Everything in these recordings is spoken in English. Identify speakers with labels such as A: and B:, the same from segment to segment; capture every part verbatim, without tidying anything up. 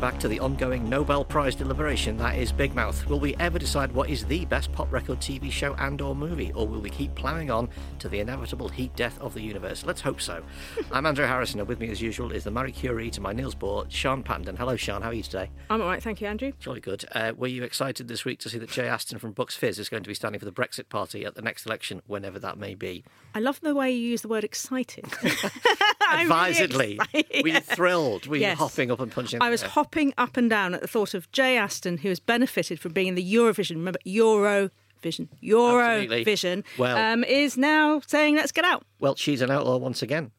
A: back to the ongoing Nobel Prize deliberation that is Big Mouth. Will we ever decide what is the best pop record T V show and or movie, or will we keep ploughing on to the inevitable heat death of the universe? Let's hope so. I'm Andrew Harrison, and with me as usual is the Marie Curie to my Niels Bohr, Sean Pandon. Hello Sean, how are you today?
B: I'm all right, thank you, Andrew.
A: Jolly good. Uh, were you excited this week to see that Jay Aston from Bucks Fizz is going to be standing for the Brexit Party at the next election, whenever that may be?
B: I love the way you use the word excited.
A: Advisedly.
B: Really
A: Were you thrilled? Were you
B: yes.
A: hopping up and punching?
B: I was hopping up and down at the thought of Jay Aston, who has benefited from being in the Eurovision. Remember, Eurovision. Eurovision
A: well,
B: um, is now saying, let's get out.
A: Well, she's an outlaw once again.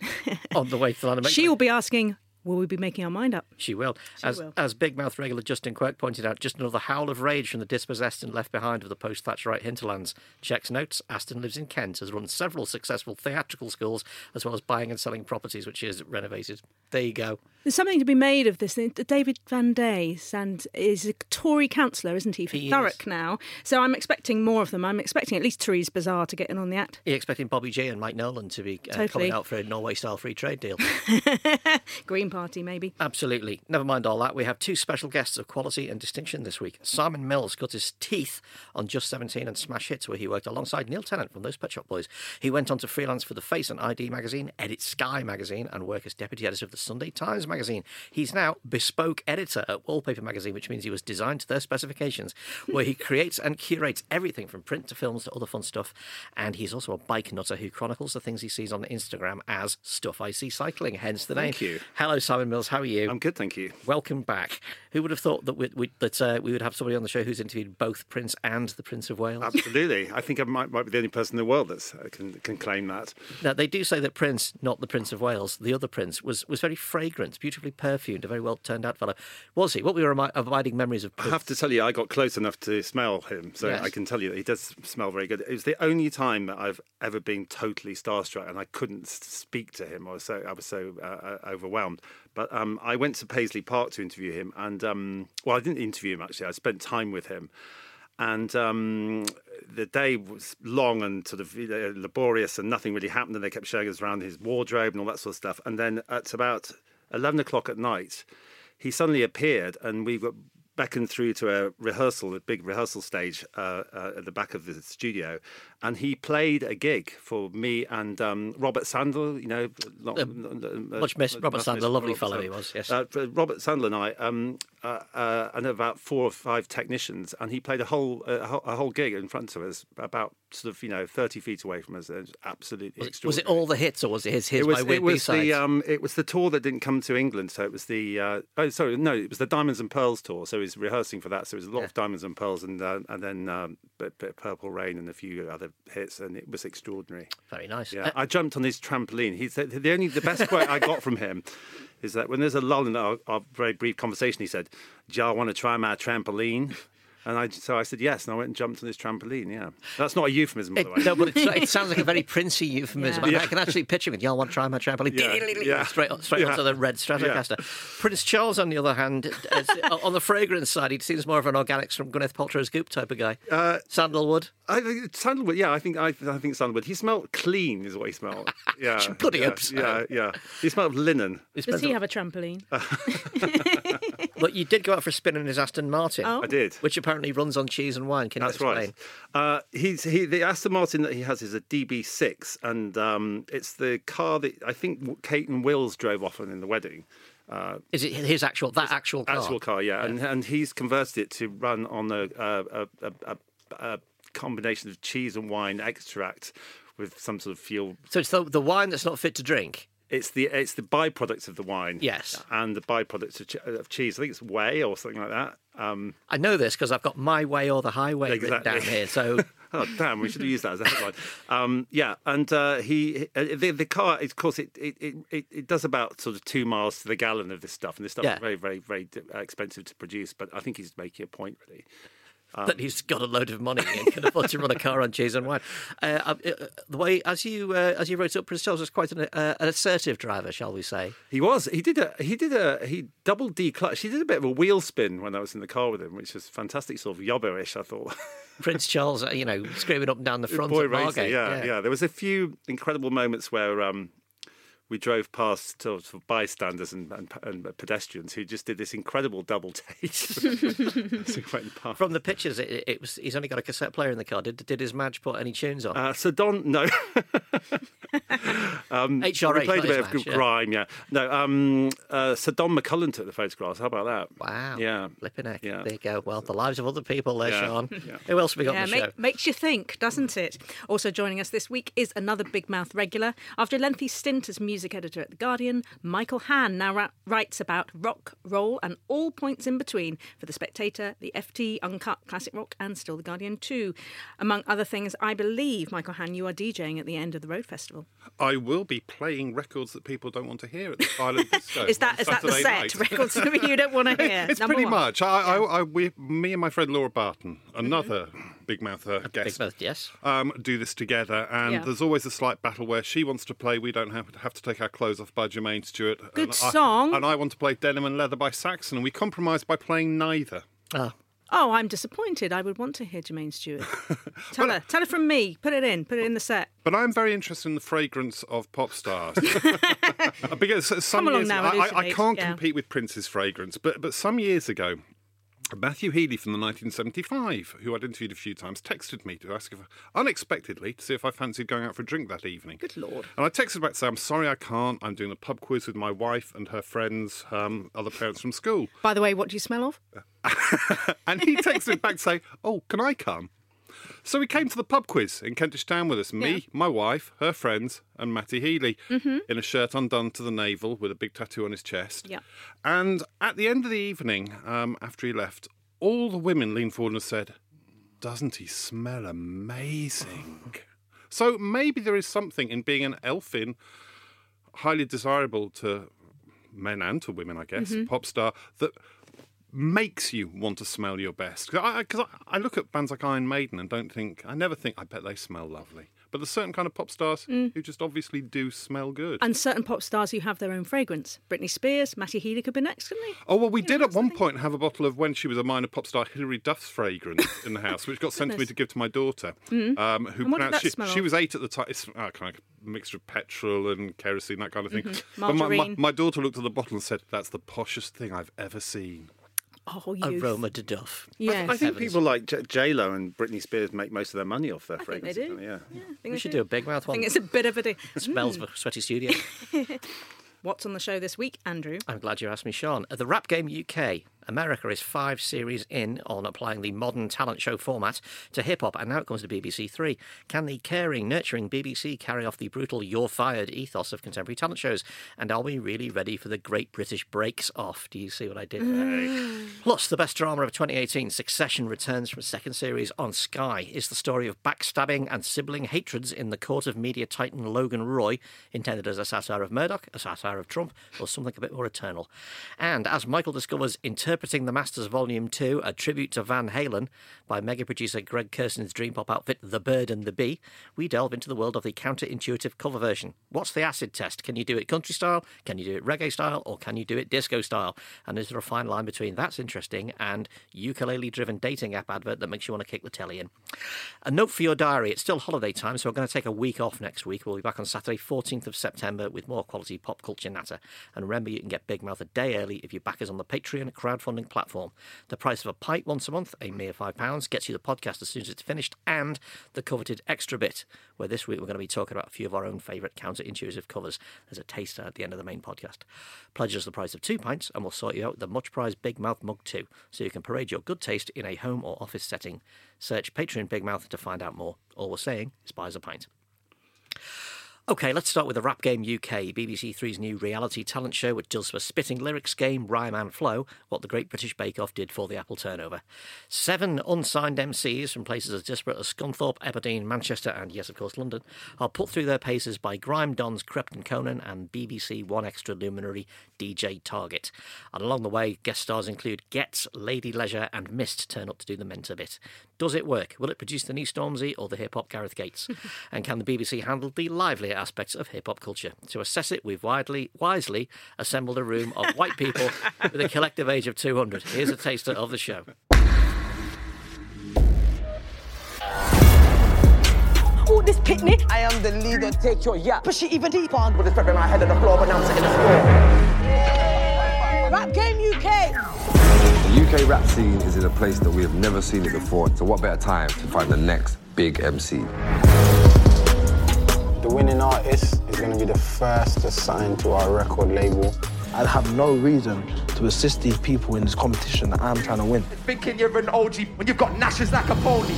A: On the way to the land of
B: She will be asking, will we be making our mind up?
A: She will.
B: She
A: as,
B: will.
A: As Big Mouth regular Justin Quirk pointed out, just another howl of rage from the dispossessed and left behind of the post-Thatcherite hinterlands. Checks notes, Aston lives in Kent, has run several successful theatrical schools, as well as buying and selling properties, which is renovated. There you go.
B: There's something to be made of this. David Van Days and is a Tory councillor, isn't he, for
A: he
B: Thurrock
A: is.
B: now. So I'm expecting more of them. I'm expecting at least Therese Bazaar to get in on the act.
A: Are you expecting Bobby J and Mike Nolan to be uh,
B: Totally.
A: coming out for a Norway-style free trade deal?
B: Green Party, maybe.
A: Absolutely. Never mind all that. We have two special guests of quality and distinction this week. Simon Mills cut his teeth on Just seventeen and Smash Hits, where he worked alongside Neil Tennant from those Pet Shop Boys. He went on to freelance for The Face and I D magazine, edit Sky magazine, and work as deputy editor of the Sunday Times magazine. He's now bespoke editor at Wallpaper magazine, which means he was designed to their specifications, where he creates and curates everything from print to films to other fun stuff. And he's also a bike nutter who chronicles the things he sees on Instagram as Stuff I See Cycling, hence the name.
C: Thank you.
A: Hello, Simon Mills. How are you?
C: I'm good, thank you.
A: Welcome back. Who would have thought that we, we, that uh, we would have somebody on the show who's interviewed both Prince and the Prince of Wales?
C: Absolutely. I think I might, might be the only person in the world that uh, can, can claim that.
A: Now, they do say that Prince, not the Prince of Wales, the other Prince, was, was very fragrant, beautifully perfumed, a very well-turned-out fellow. Was he? What were your ami- abiding memories of Prince?
C: I have to tell you, I got close enough to smell him, so
A: Yes.
C: I can tell you that he does smell very good. It was the only time that I've ever been totally starstruck, and I couldn't s- speak to him. I was so I was so uh, overwhelmed. But um, I went to Paisley Park to interview him, and um, well, I didn't interview him actually. I spent time with him. And um, the day was long and sort of you know, laborious, and nothing really happened. And they kept showing us around his wardrobe and all that sort of stuff. And then at about eleven o'clock at night, he suddenly appeared, and we got beckoned through to a rehearsal, a big rehearsal stage uh, uh, at the back of the studio, and he played a gig for me and um, Robert Sandler. You know, not,
A: Uh,
C: uh,
A: much missed Robert
C: much
A: Sandler,
C: missed
A: lovely
C: Robert
A: fellow
C: Sandler.
A: he was, yes.
C: Uh, Robert Sandler and I, um, uh, uh, and about four or five technicians, and he played a whole uh, a whole, a whole gig in front of us, about sort of you know thirty feet away from us. It was absolutely
A: Was it, was
C: extraordinary.
A: it all the hits, or was it his his
C: It was,
A: by way
C: it was
A: B-sides?
C: the um, it was the tour that didn't come to England, so it was the uh, oh sorry no it was the Diamonds and Pearls tour. So he was rehearsing for that. So it was a lot
A: Yeah.
C: of Diamonds and Pearls, and uh, and then um, bit, bit of Purple Rain and a few other hits, and it was extraordinary.
A: Very nice.
C: Yeah,
A: Uh,
C: I jumped on his trampoline. He said the only the best quote I got from him is that when there's a lull in our, our very brief conversation, he said, "Do y'all want to try my trampoline?" And I, so I said yes, and I went and jumped on this trampoline, yeah. That's not a euphemism, by
A: It,
C: the way.
A: no, but it, it sounds like a very princey euphemism.
B: Yeah.
A: I, mean,
C: Yeah.
A: I can actually picture it. Y'all want to try my trampoline?
C: Yeah, yeah.
A: Straight, straight
C: Yeah.
A: onto the red Stratocaster. Prince Charles, on the other hand, is, on the fragrance side, he seems more of an organics from Gwyneth Paltrow's Goop type of guy.
C: Uh,
A: Sandalwood.
C: I think Sandalwood. Yeah, I think I, I think Sandalwood. He smelled clean, is what he smelled. Yeah,
A: Bloody
C: yeah,
A: hope so.
C: yeah, yeah. He smelled of linen.
A: He
B: Does
A: spends
B: he
A: a-
B: have a trampoline?
A: But you did go out for a spin in his Aston Martin.
B: Oh.
C: I did.
A: Which apparently runs on cheese and wine. Can you
C: That's
A: explain?
C: right. Uh, he's he the Aston Martin that he has is a D B six, and um, it's the car that I think Kate and Wills drove off on in the wedding. Uh,
A: Is it his actual, that actual car?
C: actual car, yeah, and and he's converted it to run on a a, a, a, a combination of cheese and wine extract with some sort of fuel.
A: So it's the, the wine that's not fit to drink?
C: It's the it's the byproducts of the wine,
A: Yes.
C: and the byproducts of, ch- of cheese. I think it's whey or something like that. Um,
A: I know this because I've got My Way or the Highway written
C: Exactly.
A: down here. So
C: Oh damn! We should have used that as a headline. Um, yeah, and uh, he uh, the the car. Of course, it, it it it does about sort of two miles to the gallon of this stuff, and this stuff
A: Yeah.
C: is very very very uh, expensive to produce. But I think he's making a point really.
A: that he's got a load of money and can afford to run a car on cheese and wine. Uh, uh, the way, as you uh, as you wrote up, Prince Charles was quite an, uh, an assertive driver, shall we say?
C: He was. He did a. He did a. He double declutched. He did a bit of a wheel spin when I was in the car with him, which was fantastic, sort of yobbo-ish, I thought.
A: Prince Charles, uh, you know, screaming up and down the front
C: Boy
A: of
C: racer,
A: Margate.
C: yeah, yeah, There was a few incredible moments where um, we drove past sort of bystanders and, and, and pedestrians who just did this incredible double take.
A: From the pictures, it, it was he's only got a cassette player in the car. Did did his Madge put any tunes on?
C: Uh, so Don, no. um,
A: H R H,
C: we played a bit of
A: Madge, yeah.
C: grime, yeah. No, um, uh, Sir Don McCullum took the photographs. How about that?
A: Wow.
C: Yeah.
A: Flipping heck.
C: Yeah.
A: There you go. Well, the lives of other people there,
C: Yeah.
A: Sean.
C: Yeah.
A: Who else have we got
B: Yeah,
A: on the
B: make,
A: show?
B: makes you think, doesn't it? Also joining us this week is another Big Mouth regular. After a lengthy stint as music editor at The Guardian, Michael Hann now ra- writes about rock, roll and all points in between for The Spectator, The F T, Uncut, Classic Rock and still The Guardian too. Among other things, I believe, Michael Hann, you are DJing at the end of the Road Festival.
D: I will be playing records that people don't want to hear at the Silent Disco.
B: Is that
D: on
B: is that the
D: Saturday
B: set?
D: night.
B: Records that you don't want to hear?
D: It's
B: Number
D: pretty
B: one.
D: much. I, I, I, we, me and my friend Laura Barton, another Big Mouth uh, guest,
A: Big Mouth, yes.
D: um, do this together, and
B: Yeah.
D: there's always a slight battle where she wants to play "We Don't Have to, have to Take Our Clothes Off" by Jermaine Stewart.
B: Good
D: and
B: song.
D: I, and I want to play "Denim and Leather" by Saxon, and we compromise by playing neither.
A: Oh,
B: Oh, I'm disappointed. I would want to hear Jermaine Stewart. Tell her. Tell her from me. Put it in. Put it in the set.
D: But I'm very interested in the fragrance of pop stars. Because some
B: Come along
D: years
B: now,
D: I, I, I
B: elucidate,
D: can't
B: yeah.
D: compete with Prince's fragrance, but but some years ago, Matthew Healy from the nineteen seventy-five, who I'd interviewed a few times, texted me to ask if, unexpectedly, to see if I fancied going out for a drink that evening.
B: Good Lord.
D: And I texted back to say, I'm sorry I can't. I'm doing a pub quiz with my wife and her friends, um, other parents from school.
B: By the way, what do you smell of?
D: And he texted back to say, oh, can I come? So he came to the pub quiz in Kentish Town with us. Me,
B: Yeah.
D: my wife, her friends, and Matty Healy
B: Mm-hmm.
D: in a shirt undone to the navel with a big tattoo on his chest.
B: Yeah.
D: And at the end of the evening, um, after he left, all the women leaned forward and said, doesn't he smell amazing? So maybe there is something in being an elfin, highly desirable to men and to women, I guess,
B: Mm-hmm.
D: pop star, that makes you want to smell your best. Because I, 'cause I, I look at bands like Iron Maiden and don't think, I never think, I bet they smell lovely. But there's certain kind of pop stars
B: Mm.
D: who just obviously do smell good.
B: And certain pop stars who have their own fragrance. Britney Spears, Matty Healy could be next, couldn't he?
D: Oh, well, we
B: You
D: did
B: know,
D: at one
B: something-
D: point have a bottle of when she was a minor pop star, Hilary Duff's fragrance in the house, which got sent to me
B: Goodness.
D: to give to my daughter, um, who
B: And what did
D: pronounced
B: that
D: she,
B: smell
D: she
B: of?
D: was eight at the time. It's uh, kind of a mixture of petrol and kerosene, that kind of thing.
B: Mm-hmm.
D: But my, my,
B: Margarine.
D: my daughter looked at the bottle and said, that's the poshest thing I've ever seen.
B: Oh, youth.
A: Aroma de Duff.
B: Yes.
C: I think
A: Heavens.
C: people like J- J-Lo and Britney Spears make most of their money off their
B: I think they
C: fragrances.
B: do.
C: Yeah.
B: Yeah, I think
A: We
B: they
A: should do a Big Mouth
B: I
A: one.
B: think it's a bit of a... Do-
A: Smells of a sweaty studio.
B: What's on the show this week, Andrew?
A: I'm glad you asked me, Sean. At the Rap Game U K, America is five series in on applying the modern talent show format to hip-hop, and now it comes to B B C Three. Can the caring, nurturing B B C carry off the brutal you're fired ethos of contemporary talent shows? And are we really ready for the Great British Breaks Off? Do you see what I did there? Plus, the best drama of twenty eighteen, Succession, returns from a second series on Sky. Is the story of backstabbing and sibling hatreds in the court of media titan Logan Roy intended as a satire of Murdoch, a satire of Trump, or something a bit more eternal? And as Michael discovers Interpreting the Masters Volume two, a tribute to Van Halen by mega producer Greg Kirson's dream pop outfit The Bird and the Bee, we delve into the world of the counterintuitive cover version. What's the acid test? Can you do it country style? Can you do it reggae style? Or can you do it disco style? And is there a fine line between that's interesting and ukulele-driven dating app advert that makes you want to kick the telly in? A note for your diary. It's still holiday time, so we're going to take a week off next week. We'll be back on Saturday, fourteenth of September, with more quality pop culture natter. And remember, you can get Big Mouth a day early if you back us on the Patreon crowdfunding platform. The price of a pint once a month, a mere five pounds, gets you the podcast as soon as it's finished, and the coveted extra bit, where this week we're going to be talking about a few of our own favourite counterintuitive covers. There's a taster at the end of the main podcast. Pledge us the price of two pints, and we'll sort you out with the much-prized Big Mouth mug too, so you can parade your good taste in a home or office setting. Search Patreon Big Mouth to find out more. All we're saying is buy us a pint. OK, let's start with the Rap Game U K, B B C Three's new reality talent show, which does for spitting lyrics game, rhyme and flow what the Great British Bake Off did for the Apple turnover. Seven unsigned M Cs from places as disparate as Scunthorpe, Aberdeen, Manchester and, yes, of course, London, are put through their paces by grime dons Crepton Conan and B B C One Extra luminary D J Target. And along the way, guest stars include Getz, Lady Leisure and Mist turn up to do the mentor bit. Does it work? Will it produce the new Stormzy or the hip-hop Gareth Gates? And can the B B C handle the livelier aspects of hip-hop culture? To assess it, we've widely, wisely assembled a room of white people with a collective age of two hundred. Here's a taster of the show.
E: Oh, this picnic. I am the leader, take your yap. Push it even deeper. With the thread in my head on the floor, but now I'm sitting in the floor. Rap Game U K.
F: The U K rap scene is in a place that we have never seen it before. So what better time to find the next big M C?
G: The winning artist is going to be the first to sign to our record label.
H: I'd have no reason to assist these people in this competition that I'm trying to win.
E: Thinking you're an O G when you've got gnashes like a pony.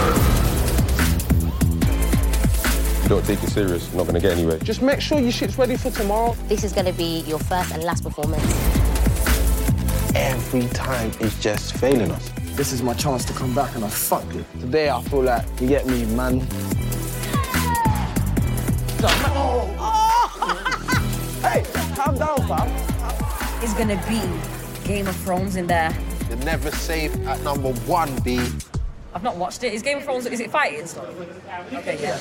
F: If you don't take it serious, you're not going to get anywhere.
G: Just make sure your shit's ready for tomorrow.
I: This is going to be your first and last performance.
G: Every time it's just failing us.
H: This is my chance to come back and I fucked it. Today I feel like, you get me, man.
E: Oh. Hey, calm down, fam.
I: It's going to be Game of Thrones in there.
G: You're never safe at number one, B.
I: I've not watched it. Is Game of Thrones, is it fighting and stuff? Okay, yeah.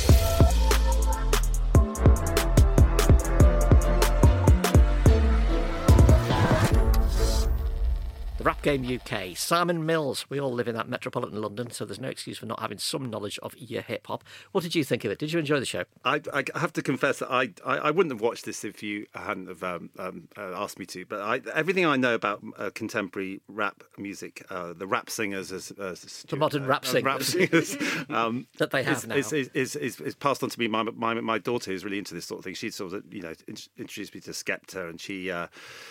A: Rap Game U K. Simon Mills. We all live in that metropolitan London, so there's no excuse for not having some knowledge of your hip hop. What did you think of it? Did you enjoy the show?
C: I, I have to confess that I, I, I wouldn't have watched this if you hadn't have um, um, uh, asked me to. But I, everything I know about uh, contemporary rap music, uh, the rap singers, as, as
A: the modern rap singers,
C: uh, rap singers um,
A: that they have
C: is,
A: now,
C: is, is, is, is, is passed on to me. My, my my daughter is really into this sort of thing. She sort of you know introduced me to Skepta, and she. Uh,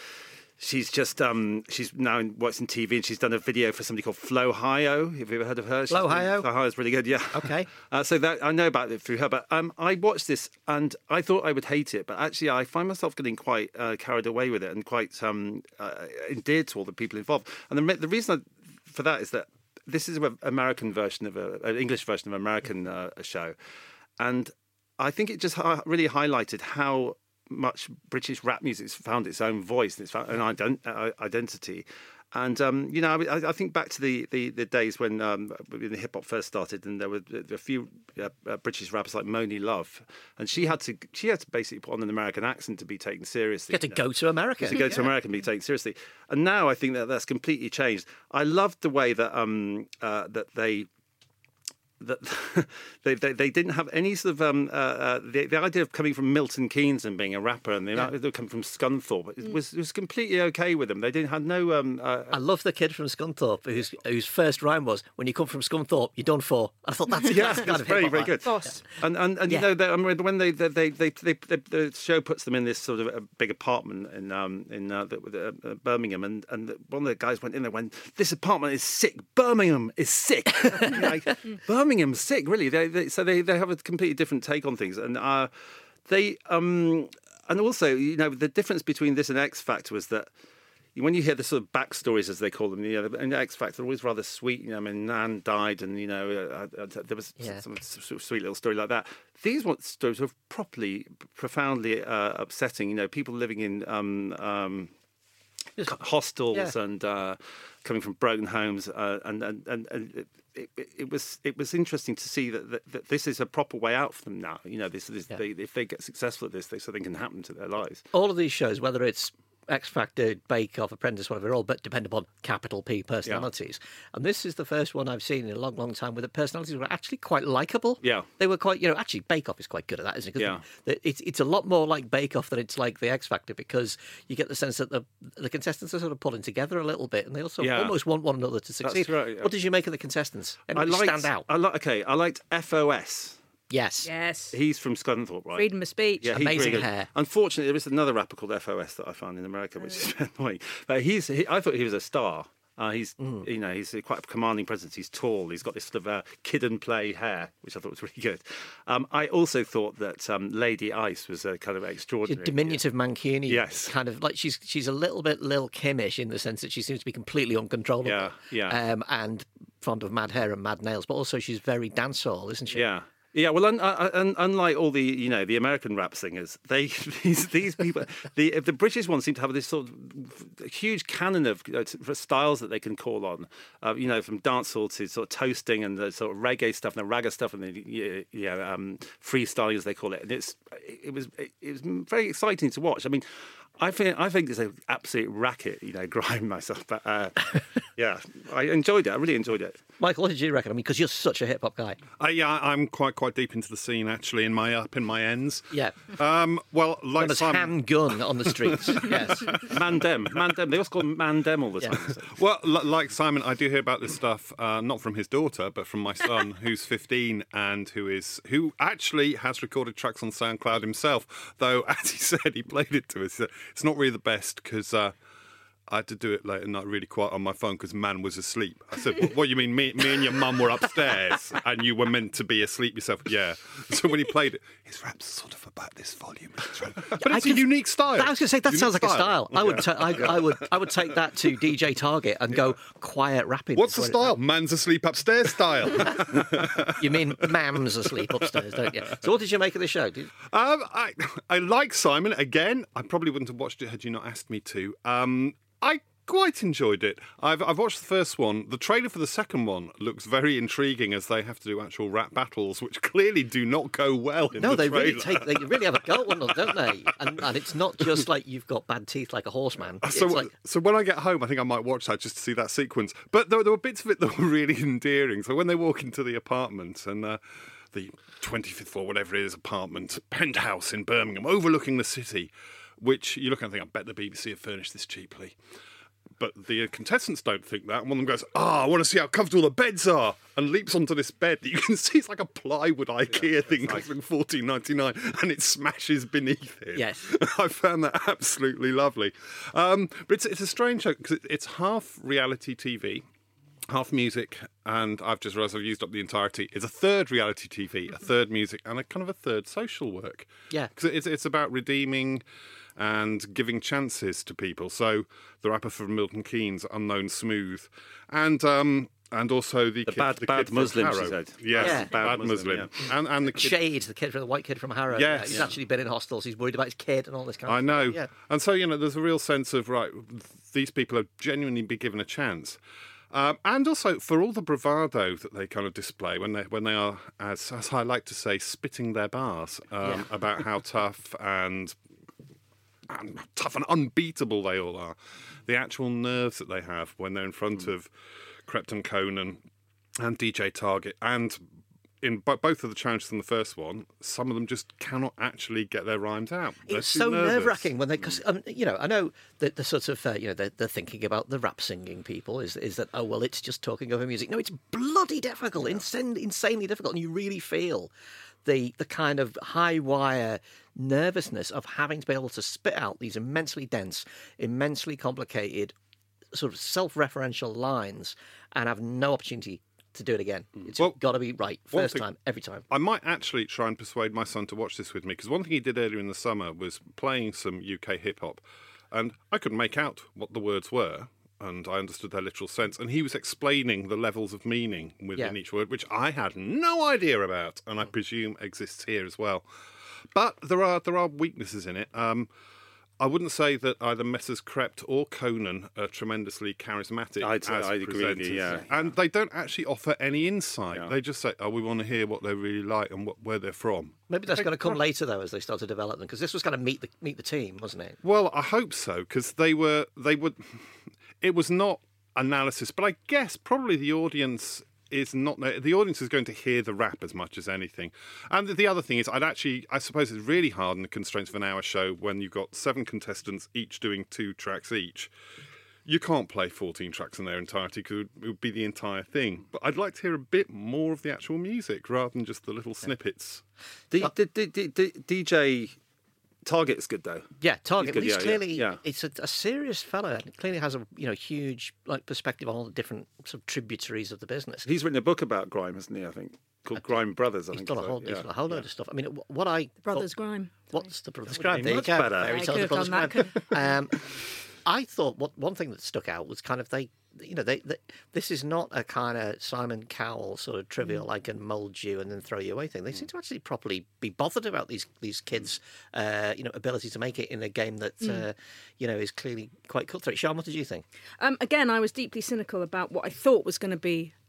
C: She's just um, she's now in, works in T V, and she's done a video for somebody called Flo Hio. Have you ever heard of her?
A: Flo Hio?
C: Flo Hio is really good. Yeah.
A: Okay.
C: Uh, so that I know about it through her, but um, I watched this and I thought I would hate it, but actually I find myself getting quite uh, carried away with it and quite um, uh, endeared to all the people involved. And the the reason I, for that is that this is an American version of a, an English version of an American uh, show, and I think it just ha- really highlighted how much British rap music's found its own voice and its own ident- uh, identity. And, um, you know, I, I think back to the, the, the days when, um, when the hip-hop first started, and there were a few uh, uh, British rappers like Moni Love, and she had to she had to basically put on an American accent to be taken seriously.
A: You had to you know? go to America.
C: To go to yeah. America and be taken seriously. And now I think that that's completely changed. I loved the way that um, uh, that they... that they, they they didn't have any sort of um, uh, uh, the the idea of coming from Milton Keynes and being a rapper, and the yeah. idea of coming from Scunthorpe it was it was completely okay with them. They didn't have no. Um, uh,
A: I love the kid from Scunthorpe whose whose first rhyme was, "When you come from Scunthorpe, you're done for." I thought that's
C: yeah,
A: that's kind
C: it's
A: of
C: very
A: hip-hop
C: very
A: line.
C: good.
B: Boss.
C: And and, and yeah. you know they, I mean, when they they, they they they the show puts them in this sort of a big apartment in um in uh, the, uh, Birmingham, and and one of the guys went in there when this apartment is sick. Birmingham is sick. Like, Birmingham's sick, really. They, they, so they, they have a completely different take on things, and uh, they um, and also you know the difference between this and X Factor was that when you hear the sort of backstories as they call them, you know, in X Factor they're always rather sweet. You know, I mean, Nan died, and you know uh, uh, there was yeah. some sort of sweet little story like that. These stories were properly, profoundly uh, upsetting. You know, people living in um, um, hostels yeah. and uh, coming from broken homes, uh, and and and. and It, it, it was it was interesting to see that, that, that this is a proper way out for them now. You know, this, this yeah. they, if they get successful at this, they, something can happen to their lives.
A: All of these shows, whether it's X Factor, Bake Off, Apprentice, whatever, all but depend upon capital P personalities. Yeah. And this is the first one I've seen in a long, long time where the personalities were actually quite likeable.
C: Yeah.
A: They were quite, you know, actually Bake Off is quite good at that, isn't it?
C: Yeah.
A: It's, it's a lot more like Bake Off than it's like the X Factor, because you get the sense that the the contestants are sort of pulling together a little bit, and they also yeah. almost want one another to succeed.
C: That's right, yeah.
A: What did you make of the contestants? Anybody
C: I liked,
A: stand out?
C: I li- okay, I liked F O S.
A: Yes.
B: Yes.
C: He's from Scunthorpe, right?
B: Freedom of speech.
C: Yeah,
A: amazing
C: really
A: hair.
C: Unfortunately, there is another rapper called F O S that I found in America, which is annoying. But he's, he, I thought he was a star. Uh, he's, mm. you know, he's quite a commanding presence. He's tall. He's got this sort of uh, kid and play hair, which I thought was really good. Um, I also thought that um, Lady Ice was a kind of extraordinary,
A: she's a diminutive Mancunian.
C: Yes,
A: kind of like she's she's a little bit Lil Kim-ish in the sense that she seems to be completely uncontrollable.
C: Yeah, yeah.
A: Um, and fond of mad hair and mad nails, but also she's very dancehall, isn't she?
C: Yeah. Yeah, well, un, un, unlike all the you know the American rap singers, they these these people the the British ones seem to have this sort of huge canon of you know, styles that they can call on, uh, you know, from dancehall to sort of toasting and the sort of reggae stuff and the ragga stuff and the you know um, freestyling as they call it. And it's it was it was very exciting to watch. I mean, I think I think it's an absolute racket, you know, grime myself. But uh, yeah, I enjoyed it. I really enjoyed it.
A: Michael, what did you reckon? I mean, because you're such a hip hop guy.
D: Uh, yeah, I'm quite quite deep into the scene actually. In my up in my ends.
A: Yeah.
D: Um, well, like
A: There's
D: Simon,
A: handgun on the streets. Yes.
C: Mandem, Mandem. They also call him Mandem all the time.
A: Yeah.
C: So.
D: well, l- like Simon, I do hear about this stuff uh, not from his daughter, but from my son, who's fifteen and who is who actually has recorded tracks on SoundCloud himself. Though, as he said, he played it to us. It's not really the best because uh, I had to do it late at night, really quiet on my phone because man was asleep. I said, "What you mean? Me, me and your mum were upstairs, and you were meant to be asleep yourself?" Yeah. So when he played it, his rap's sort of about this volume, but
A: I
D: it's a
A: could-
D: unique style.
A: I was going to say that
D: Unique
A: sounds like a style. I would,
D: Yeah.
A: ta- I, I would, I would take that to D J Target and go quiet rapping.
D: What's the
A: before it-
D: style? Man's asleep upstairs style.
A: You mean Mam's asleep upstairs, don't you? So what did you make of the show? Did...
D: Um, I I like Simon again. I probably wouldn't have watched it had you not asked me to. Um, I quite enjoyed it. I've I've watched the first one. The trailer for the second one looks very intriguing as they have to do actual rap battles, which clearly do not go well in
A: No,
D: the
A: they
D: trailer.
A: really take, they really have a go on them, don't they? And, and it's not just like you've got bad teeth like a horseman. It's
D: So,
A: like,
D: so when I get home, I think I might watch that just to see that sequence. But there, there were bits of it that were really endearing. So when they walk into the apartment and uh, the twenty-fifth floor, whatever it is, apartment, penthouse in Birmingham, overlooking the city, which you look and think, I bet the B B C have furnished this cheaply. But the contestants don't think that. And one of them goes, "Ah, oh, I want to see how comfortable the beds are," and leaps onto this bed that you can see it's like a plywood IKEA yeah, thing costing fourteen ninety-nine, and it smashes beneath it.
A: Yes.
D: I found that absolutely lovely. Um, but it's it's a strange show because it's half reality T V, half music, and I've just realised I've used up the entirety. It's a third reality T V, a third music, and a kind of a third social work.
A: Yeah.
D: Because it's, it's about redeeming and giving chances to people. So the rapper from Milton Keynes, Unknown Smooth, and um, and also the,
C: The
D: kid,
C: bad-
D: the
C: bad
D: kid from
C: Muslim, she
D: Harrow.
C: said.
D: Yes,
A: Yeah.
D: bad,
C: Bad
D: Muslim.
C: Muslim,
D: And, and the kid,
A: Shade, the kid, the white kid from Harrow.
D: Yes.
A: Yeah, he's
D: Yeah.
A: actually been in hostels. He's worried about his kid and all this kind of
D: I
A: stuff.
D: know.
A: Yeah.
D: And so, you know, there's a real sense of, right, these people have genuinely been given a chance. Um, and also for all the bravado that they kind of display when they when they are, as, as I like to say, spitting their bars um,
A: Yeah.
D: about how tough and, and tough and unbeatable they all are. The actual nerves that they have when they're in front
A: Mm.
D: of Crepton Conan and D J Target, and in bo- both of the challenges in the first one, some of them just cannot actually get their rhymes out. They're
A: It's
D: too
A: so
D: nervous.
A: nerve wracking when they, because um, you know, I know that the sort of, uh, you know, they're, they're thinking about the rap singing people is is that, oh well, it's just talking over music. No, it's bloody difficult, insane, insanely difficult, and you really feel the the kind of high wire nervousness of having to be able to spit out these immensely dense, immensely complicated, sort of self-referential lines and have no opportunity to do it again. It's
D: Well,
A: got to be right
D: one
A: first
D: thing-
A: time, every time.
D: I might actually try and persuade my son to watch this with me, because one thing he did earlier in the summer was playing some U K hip hop, and I couldn't make out what the words were, and I understood their literal sense, and he was explaining the levels of meaning within
A: Yeah.
D: each word, which I had no idea about, and I presume exists here as well. But there are there are weaknesses in it. Um, I wouldn't say that either Messrs Krept or Conan are tremendously charismatic.
C: I'd-
D: as
C: I'd agree with you,
D: presenters.
C: yeah.
D: And they don't actually offer any insight.
C: Yeah.
D: They just say, "Oh, we want to hear what they're really like and what, where they're from."
A: Maybe that's going to come later though, as they start to develop them, because this was going to meet the meet the team, wasn't it?
D: Well, I hope so, because they were they would. It was not analysis, but I guess probably the audience is not the audience is going to hear the rap as much as anything. And the other thing is, I'd actually, I suppose it's really hard in the constraints of an hour show when you've got seven contestants each doing two tracks each. You can't play fourteen tracks in their entirety because it would be the entire thing. But I'd like to hear a bit more of the actual music rather than just the little snippets.
C: The, the, the, the, the D J Target's good though.
A: Yeah, Target.
C: He's good,
A: He's
C: yeah,
A: clearly
C: yeah, yeah.
A: it's a, a serious fellow. And clearly has a you know huge like perspective on all the different sort of tributaries of the business.
C: He's written a book about grime, hasn't he? I think called Grime Brothers. I
A: He's
C: think
A: done a
C: so,
A: whole,
C: yeah.
A: he's done a whole load of stuff. I mean, wh- what I
B: Brothers
A: thought-
B: Grime.
A: What's the Brothers
C: would
A: Grime?
C: be
A: There you
C: much
A: go.
C: better.
A: Fairy
B: I
A: tales
B: could
A: of
B: have
A: Brothers
B: done
A: Grime. Um, I thought what one thing that stuck out was kind of they, you know, they, they this is not a kind of Simon Cowell sort of trivial, I can mould you and then throw you away thing. They seem to actually properly be bothered about these these kids, uh, you know, ability to make it in a game that, uh, you know, is clearly quite cutthroat. Sian, what did you think?
B: Um, again, I was deeply cynical about what I thought was going to be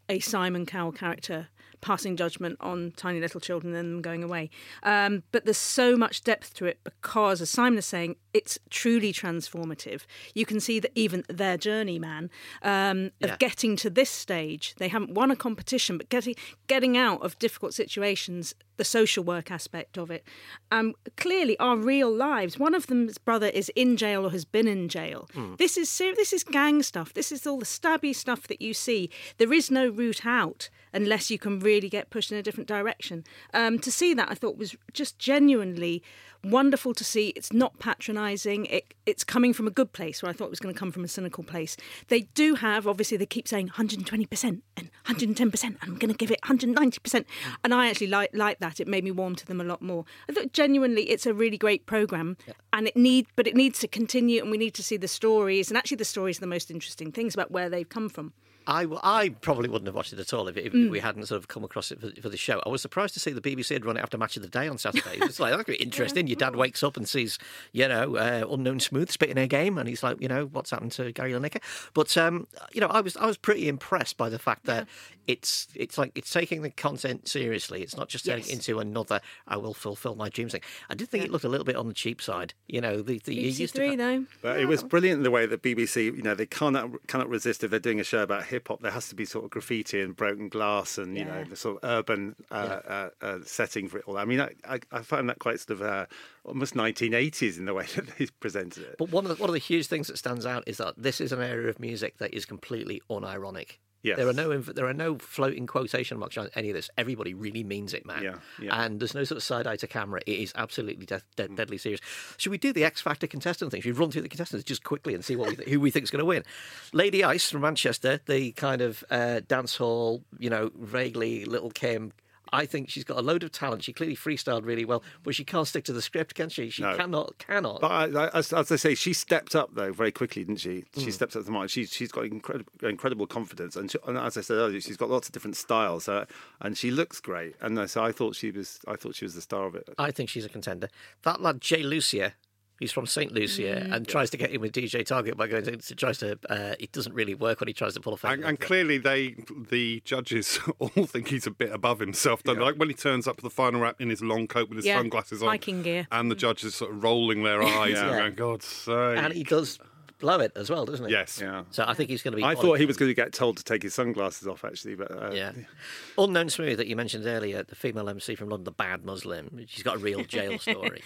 B: a Simon Cowell character passing judgment on tiny little children and them going away. Um, but there's so much depth to it because, as Simon is saying, it's truly transformative. You can see that even their journeyman um, of
A: Yeah.
B: getting to this stage, they haven't won a competition, but getting getting out of difficult situations, the social work aspect of it. Um, clearly, our real lives. One of them's brother is in jail or has been in jail.
A: Mm.
B: This is ser- this is gang stuff. This is all the stabby stuff that you see. There is no route out unless you can really get pushed in a different direction. Um, to see that, I thought was just genuinely wonderful to see. It's not patronising. It, it's coming from a good place, where I thought it was going to come from a cynical place. They do have, obviously, they keep saying one hundred twenty percent and one hundred ten percent. I'm going to give it one hundred ninety percent. And I actually like like that. It made me warm to them a lot more. I thought genuinely it's a really great programme, yeah. and it need, but it needs to continue, and we need to see the stories. And actually, the stories are the most interesting things about where they've come from.
A: I, I probably wouldn't have watched it at all if, if mm. we hadn't sort of come across it for, for the show. I was surprised to see the B B C had run it after Match of the Day on Saturday. It's like, that's interesting. Your dad wakes up and sees, you know, uh, Unknown Smooth spitting a game, and he's like, you know, what's happened to Gary Lineker? But, um, you know, I was I was pretty impressed by the fact that yeah. it's it's like it's taking the content seriously. It's not just turning
B: yes.
A: it into another, I will fulfil my dreams thing. I did think yeah. it looked a little bit on the cheap side. You know, the, the
B: B B C
A: you used
B: Three,
A: to...
B: though.
C: But yeah. it was brilliant in the way that B B C, you know, they cannot cannot resist if they're doing a show about hip hop. There has to be sort of graffiti and broken glass and, you yeah. know, the sort of urban uh, yeah. uh, uh, setting for it all. I mean, I, I, I find that quite sort of uh, almost nineteen eighties in the way that they presented it.
A: But one of the, one of the huge things that stands out is that this is an area of music that is completely unironic.
C: Yes.
A: There are no there are no floating quotation marks on any of this. Everybody really means it, man.
C: Yeah, yeah.
A: And there's no sort of side eye to camera. It is absolutely de- de- deadly serious. Should we do the X Factor contestant thing? Should we run through the contestants just quickly and see what we th- who we think is going to win? Lady Ice from Manchester, the kind of uh, dance hall, you know, vaguely Little Kim. I think she's got a load of talent. She clearly freestyled really well, but she can't stick to the script, can she? She no. cannot, cannot.
C: But I, I, as, as I say, she stepped up though very quickly, didn't she? She mm. stepped up to the mark. She's she's got incredible, incredible confidence, and, she, and as I said earlier, she's got lots of different styles, uh, and she looks great. And so I thought she was, I thought she was the star of it.
A: I think she's a contender. That lad Jay Lucia. He's from Saint Lucia mm. and yeah. tries to get in with D J Target by going to, to tries to. Uh, it doesn't really work when he tries to pull a fake.
D: And, and clearly, they the judges all think he's a bit above himself. Don't yeah. they? Like when he turns up for the final rap in his long coat with his
B: yeah.
D: sunglasses on,
B: hiking gear,
D: and the judges sort of rolling their eyes yeah. and going, "God's sake!"
A: And he does blow it as well, doesn't he?
D: Yes.
C: Yeah.
A: So I think he's going to be.
C: I thought he was going to get told to take his sunglasses off, actually, but uh,
A: yeah. Unknown Smooth that you mentioned earlier, the female M C from London, the Bad Muslim. She's got a real jail story.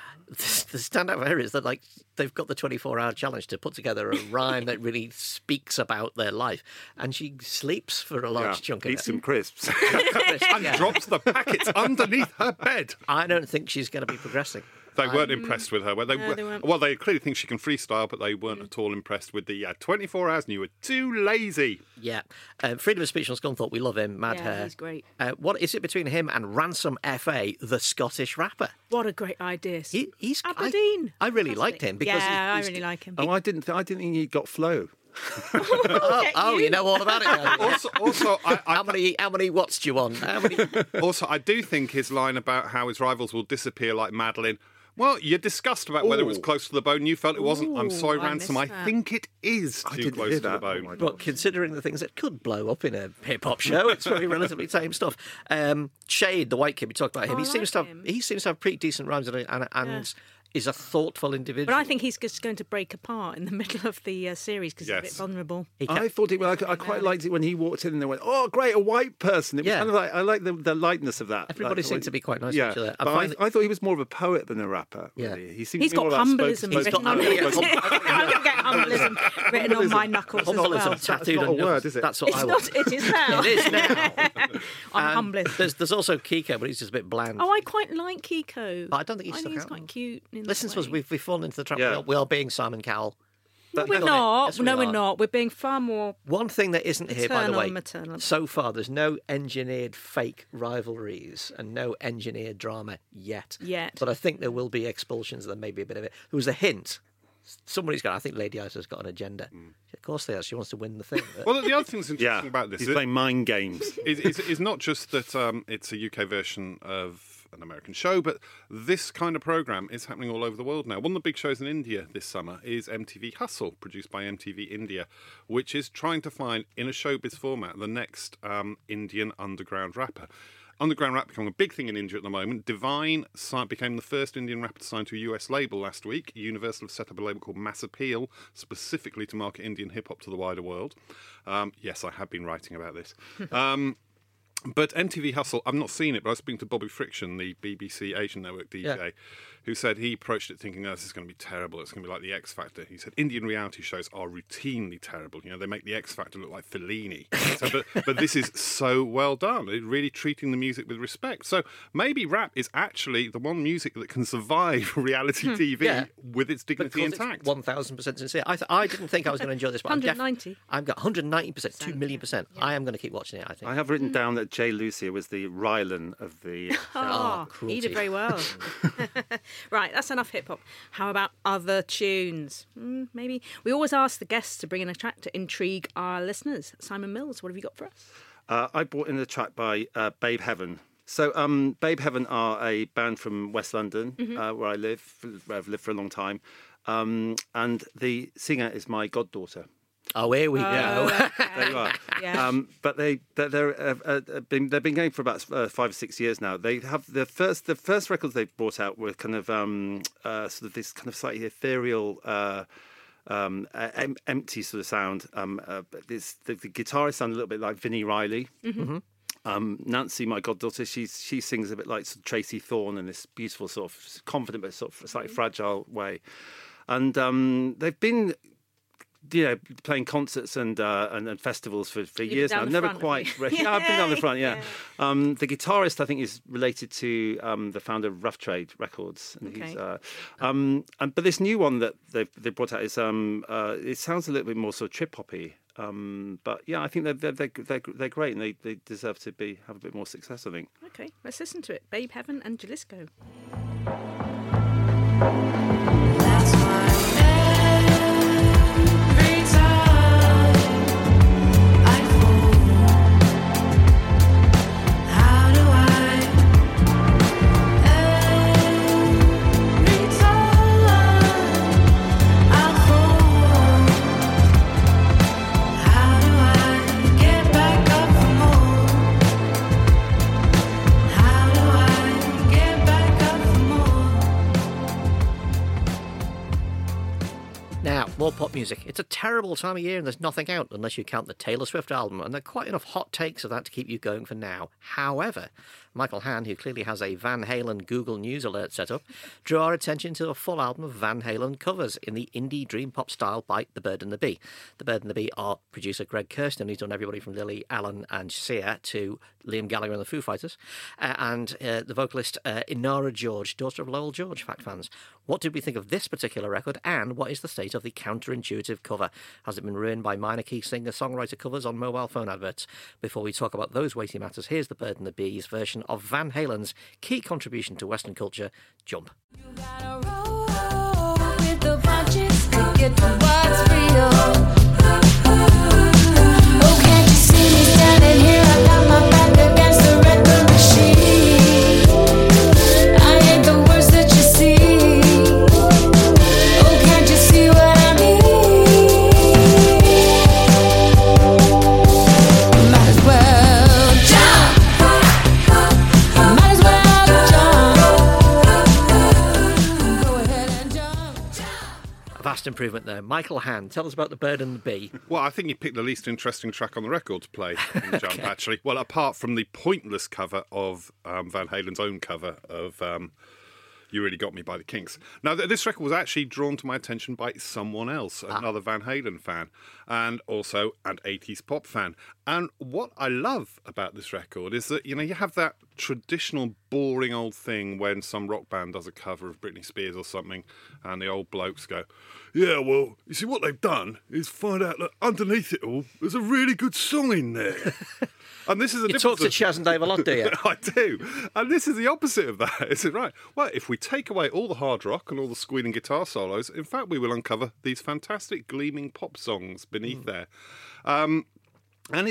A: The standout for her is that, like, they've got the twenty-four hour challenge to put together a rhyme that really speaks about their life, and she sleeps for a large
C: yeah,
A: chunk of
C: eats
A: it.
C: some crisps.
D: and yeah. drops the packets underneath her bed.
A: I don't think she's going to be progressing.
D: They weren't um, impressed with her. Well, they,
B: no, they weren't.
D: well, they clearly think she can freestyle, but they weren't mm. at all impressed with the uh, twenty-four hours, and you were too lazy.
A: Yeah. Uh, Freedom of Speech on Scunthorpe, we love him. Mad
B: yeah,
A: hair.
B: He's great.
A: Uh, what is it between him and Ransom F A, the Scottish rapper?
B: What a great idea.
A: He, he's
B: Aberdeen.
A: I, I really liked him because
B: yeah,
A: he's,
B: I really like him.
C: Oh, I didn't. Th- I didn't think he got flow.
A: oh, oh, you know all about it. Now.
D: also, also I, I,
A: how many how many watts do you want? How many?
D: Also, I do think his line about how his rivals will disappear like Madeline. Well, you're discussed about Ooh. whether it was close to the bone. You felt it wasn't.
B: Ooh,
D: I'm sorry,
B: I
D: Ransom. I think it is too close to the bone.
C: Oh
A: but considering the things that could blow up in a hip-hop show, it's very relatively tame stuff. Um, Shade, the white kid, we talked about him.
B: Oh,
A: he
B: I
A: seems
B: like
A: to have
B: him.
A: he seems to have pretty decent rhymes and and, and
B: Yeah.
A: is a thoughtful individual.
B: But I think he's just going to break apart in the middle of the uh, series because
D: Yes.
B: he's a bit vulnerable.
A: He
C: I thought it. Well, I, I quite liked it when he walked in and they went, "Oh, great, a white person." It was
A: Yeah.
C: kind of like I like the, the lightness of that.
A: Everybody
C: like,
A: seemed to be quite nice
C: yeah.
A: to each other. I
C: But
A: find
C: I,
A: that-
C: I thought he was more of a poet than a rapper.
A: Yeah.
C: Really. He seemed
B: He's
C: to be
B: got
C: more about
B: humblism
C: spoke-
B: written on
C: spoke-
B: I'm going to get humblism written on my knuckles as well.
A: Humbilism tattooed
C: not
A: on
C: a
A: your-
C: word, is it?
A: That's what
B: It's
A: I
B: not.
A: want.
B: It is now.
A: It is now.
B: I'm
A: And
B: humblest.
A: There's, there's also Kiko, but he's just a bit bland.
B: Oh, I quite like Kiko.
A: But I don't think he's
B: I
A: stuck
B: think he's
A: out.
B: quite cute. In
A: Listen
B: that
A: to us,
B: way.
A: we've, we've fallen into the trap.
C: Yeah.
A: We, are, we are being Simon Cowell.
B: No,
A: That-
B: we're
A: Yes,
B: not.
A: we
B: no, we're
A: are.
B: not. We're being far more.
A: One thing that isn't here, by the
B: Maternal
A: way,
B: and maternal.
A: so far, there's no engineered fake rivalries and no engineered drama yet.
B: Yet.
A: But I think there will be expulsions. There may be a bit of it. There was a hint. Somebody's got. I think Lady Ice has got an agenda. Mm. Of course, they are. She wants to win the thing.
D: Well, the other thing that's interesting
C: Yeah.
D: about this
C: He's
D: is,
C: playing mind games.
D: is, is, is not just that um, it's a U K version of an American show, but this kind of programme is happening all over the world now. One of the big shows in India this summer is M T V Hustle, produced by M T V India, which is trying to find, in a showbiz format, the next um, Indian underground rapper. Underground rap becoming a big thing in India at the moment. Divine became the first Indian rapper to sign to a U S label last week. Universal have set up a label called Mass Appeal, specifically to market Indian hip-hop to the wider world. Um, yes, I have been writing about this. um, but M T V Hustle, I've not seen it, but I was speaking to Bobby Friction, the B B C Asian Network D J, yeah. who said he approached it thinking, oh, this is going to be terrible. It's going to be like the X Factor. He said, Indian reality shows are routinely terrible. You know, they make the X Factor look like Fellini. So, but, but this is so well done. It's really treating the music with respect. So maybe rap is actually the one music that can survive reality T V yeah. with its dignity intact.
A: one thousand percent sincere. I, th- I didn't think I was going to enjoy this, but
B: one hundred ninety.
A: Def- I've got one hundred ninety percent, two million percent. Yeah. I am going to keep watching it, I think.
C: I have written down that Jay Lucia was the Rylan of the...
B: oh, oh he did very well. Right, that's enough hip-hop. How about other tunes? Mm, maybe. We always ask the guests to bring in a track to intrigue our listeners. Simon Mills, what have you got for us?
C: Uh, I brought in a track by uh, Babe Heaven. So um, Babe Heaven are a band from West London, mm-hmm. uh, where I live, where I've lived for a long time. Um, and the singer is my goddaughter.
A: Oh, here we
B: oh,
A: go.
B: Okay.
C: There you are.
B: Yeah. Um,
C: but they, they're, they're uh, uh, been, they've been going for about uh, five or six years now. They have the first, the first records they brought out were kind of um, uh, sort of this kind of slightly ethereal, uh, um, uh, em- empty sort of sound. Um, uh, this the, the guitarist sounded a little bit like Vinnie Riley. Mm-hmm. Mm-hmm. Um, Nancy, my goddaughter, she she sings a bit like sort of Tracy Thorn in this beautiful sort of confident but sort of slightly fragile way. And um, they've been, you know, playing concerts and uh, and, and festivals for, for years now. Never
B: front,
C: quite. Re- yeah, I've been down the front. Yeah, yeah. Um, the guitarist I think is related to um, the founder of Rough Trade Records. And
B: okay.
C: he's, uh, um, and but this new one that they've they brought out is um, uh, it sounds a little bit more sort of trip hoppy. Um, but yeah, I think they're they're they're, they're, they're great and they, they deserve to be have a bit more success, I think.
B: Okay, let's listen to it. Babe Heaven and Jalisco.
J: That's why every time I fall, how do I? Every time I fall, how do I get back up for more? How do I get back up for more?
A: Now, more pop music. It's a terrible time of year and there's nothing out unless you count the Taylor Swift album, and there are quite enough hot takes of that to keep you going for now. However, Michael Hann, who clearly has a Van Halen Google News alert set up, drew our attention to a full album of Van Halen covers in the indie dream pop style by The Bird and the Bee. The Bird and the Bee are producer Greg Kirsten, who's done everybody from Lily Allen and Sia to Liam Gallagher and the Foo Fighters, uh, and uh, the vocalist uh, Inara George, daughter of Lowell George, fact fans. What did we think of this particular record, and what is the state of the counterintuitive cover? Has it been ruined by minor key singer-songwriter covers on mobile phone adverts? Before we talk about those weighty matters, here's The Bird and the Bee's version of Van Halen's key contribution to Western culture, Jump.
J: You gotta roll with the punches to get to what's real. Oh, can't you see me standing here? I got my back against the record machine. I ain't the worst that you see. Oh, can't you see what I mean? Might as well jump. Might as well jump. Go ahead and jump.
A: A vast improvement there. Michael Hann, tell us about The Bird and the Bee.
D: Well, I think you picked the least interesting track on the record to play in Jump, okay. actually. Well, apart from the pointless cover of um, Van Halen's own cover of um, You Really Got Me by the Kinks. Now, th- this record was actually drawn to my attention by someone else, ah. another Van Halen fan, and also an eighties pop fan. And what I love about this record is that, you know, you have that traditional boring old thing when some rock band does a cover of Britney Spears or something, and the old blokes go, yeah, well, you see, what they've done is find out that underneath it all, there's a really good song in there. And this is a
A: You talk to Chaz and Dave a lot, do you?
D: I do. And this is the opposite of that. Is it right? Well, if we take away all the hard rock and all the squealing guitar solos, in fact, we will uncover these fantastic gleaming pop songs beneath mm. there. Um, and it's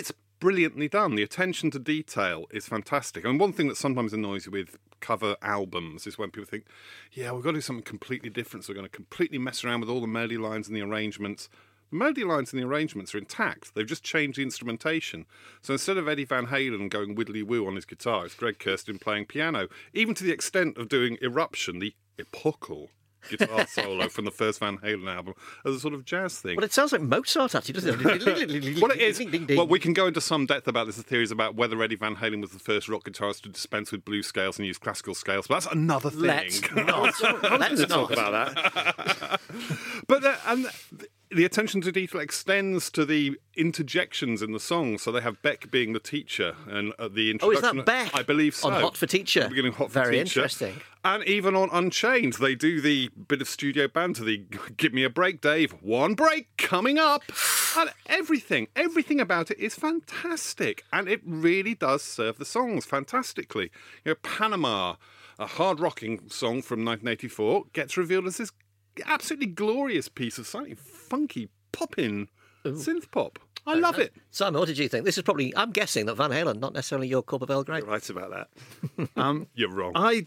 D: brilliantly done. The attention to detail is fantastic. And one thing that sometimes annoys you with cover albums is when people think, yeah, we've got to do something completely different, so we're going to completely mess around with all the melody lines and the arrangements. The melody lines and the arrangements are intact. They've just changed the instrumentation. So instead of Eddie Van Halen going widdly-woo on his guitar, it's Greg Kurstin playing piano, even to the extent of doing Eruption, the epochal guitar solo from the first Van Halen album, as a sort of jazz thing.
A: Well, it sounds like Mozart, actually, doesn't it?
D: Well, it is. Well, we can go into some depth about this. The theories about whether Eddie Van Halen was the first rock guitarist to dispense with blues scales and use classical scales, but that's another thing.
A: Let's not. Let's not
C: talk about that.
D: But uh, and the attention to detail extends to the interjections in the song. So they have Beck being the teacher, and uh, the introduction.
A: Oh, is that Beck?
D: I believe so.
A: On Hot for Teacher.
D: Beginning Hot for
A: Very
D: Teacher.
A: interesting.
D: And even on Unchained, they do the bit of studio banter, the "Give me a break, Dave, one break coming up," and everything, everything about it is fantastic, and it really does serve the songs fantastically. You know, Panama, a hard rocking song from nineteen eighty-four, gets revealed as this absolutely glorious piece of something funky, popping synth pop. I love it.
A: Simon, what did you think? This is probably, I'm guessing that Van Halen, not necessarily your cup of Earl Grey.
C: You're right about that. Um,
D: You're wrong.
C: I,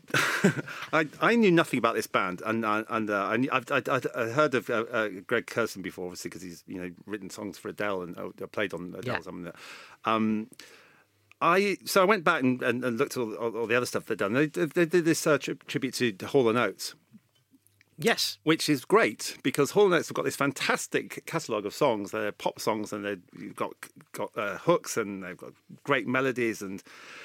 C: I I knew nothing about this band, and uh, and uh, I, knew, I, I I heard of uh, uh, Greg Kurstin before, obviously, because he's you know written songs for Adele and uh, played on Adele.
A: Yeah.
C: Something. Um, I so I went back and, and, and looked at all, all, all the other stuff they've done. They, they did this uh, tri- tribute to Hall and Oates.
A: Yes.
C: Which is great, because Hall and Oates have got this fantastic catalogue of songs. They're pop songs, and they've got, got uh, hooks, and they've got great melodies. And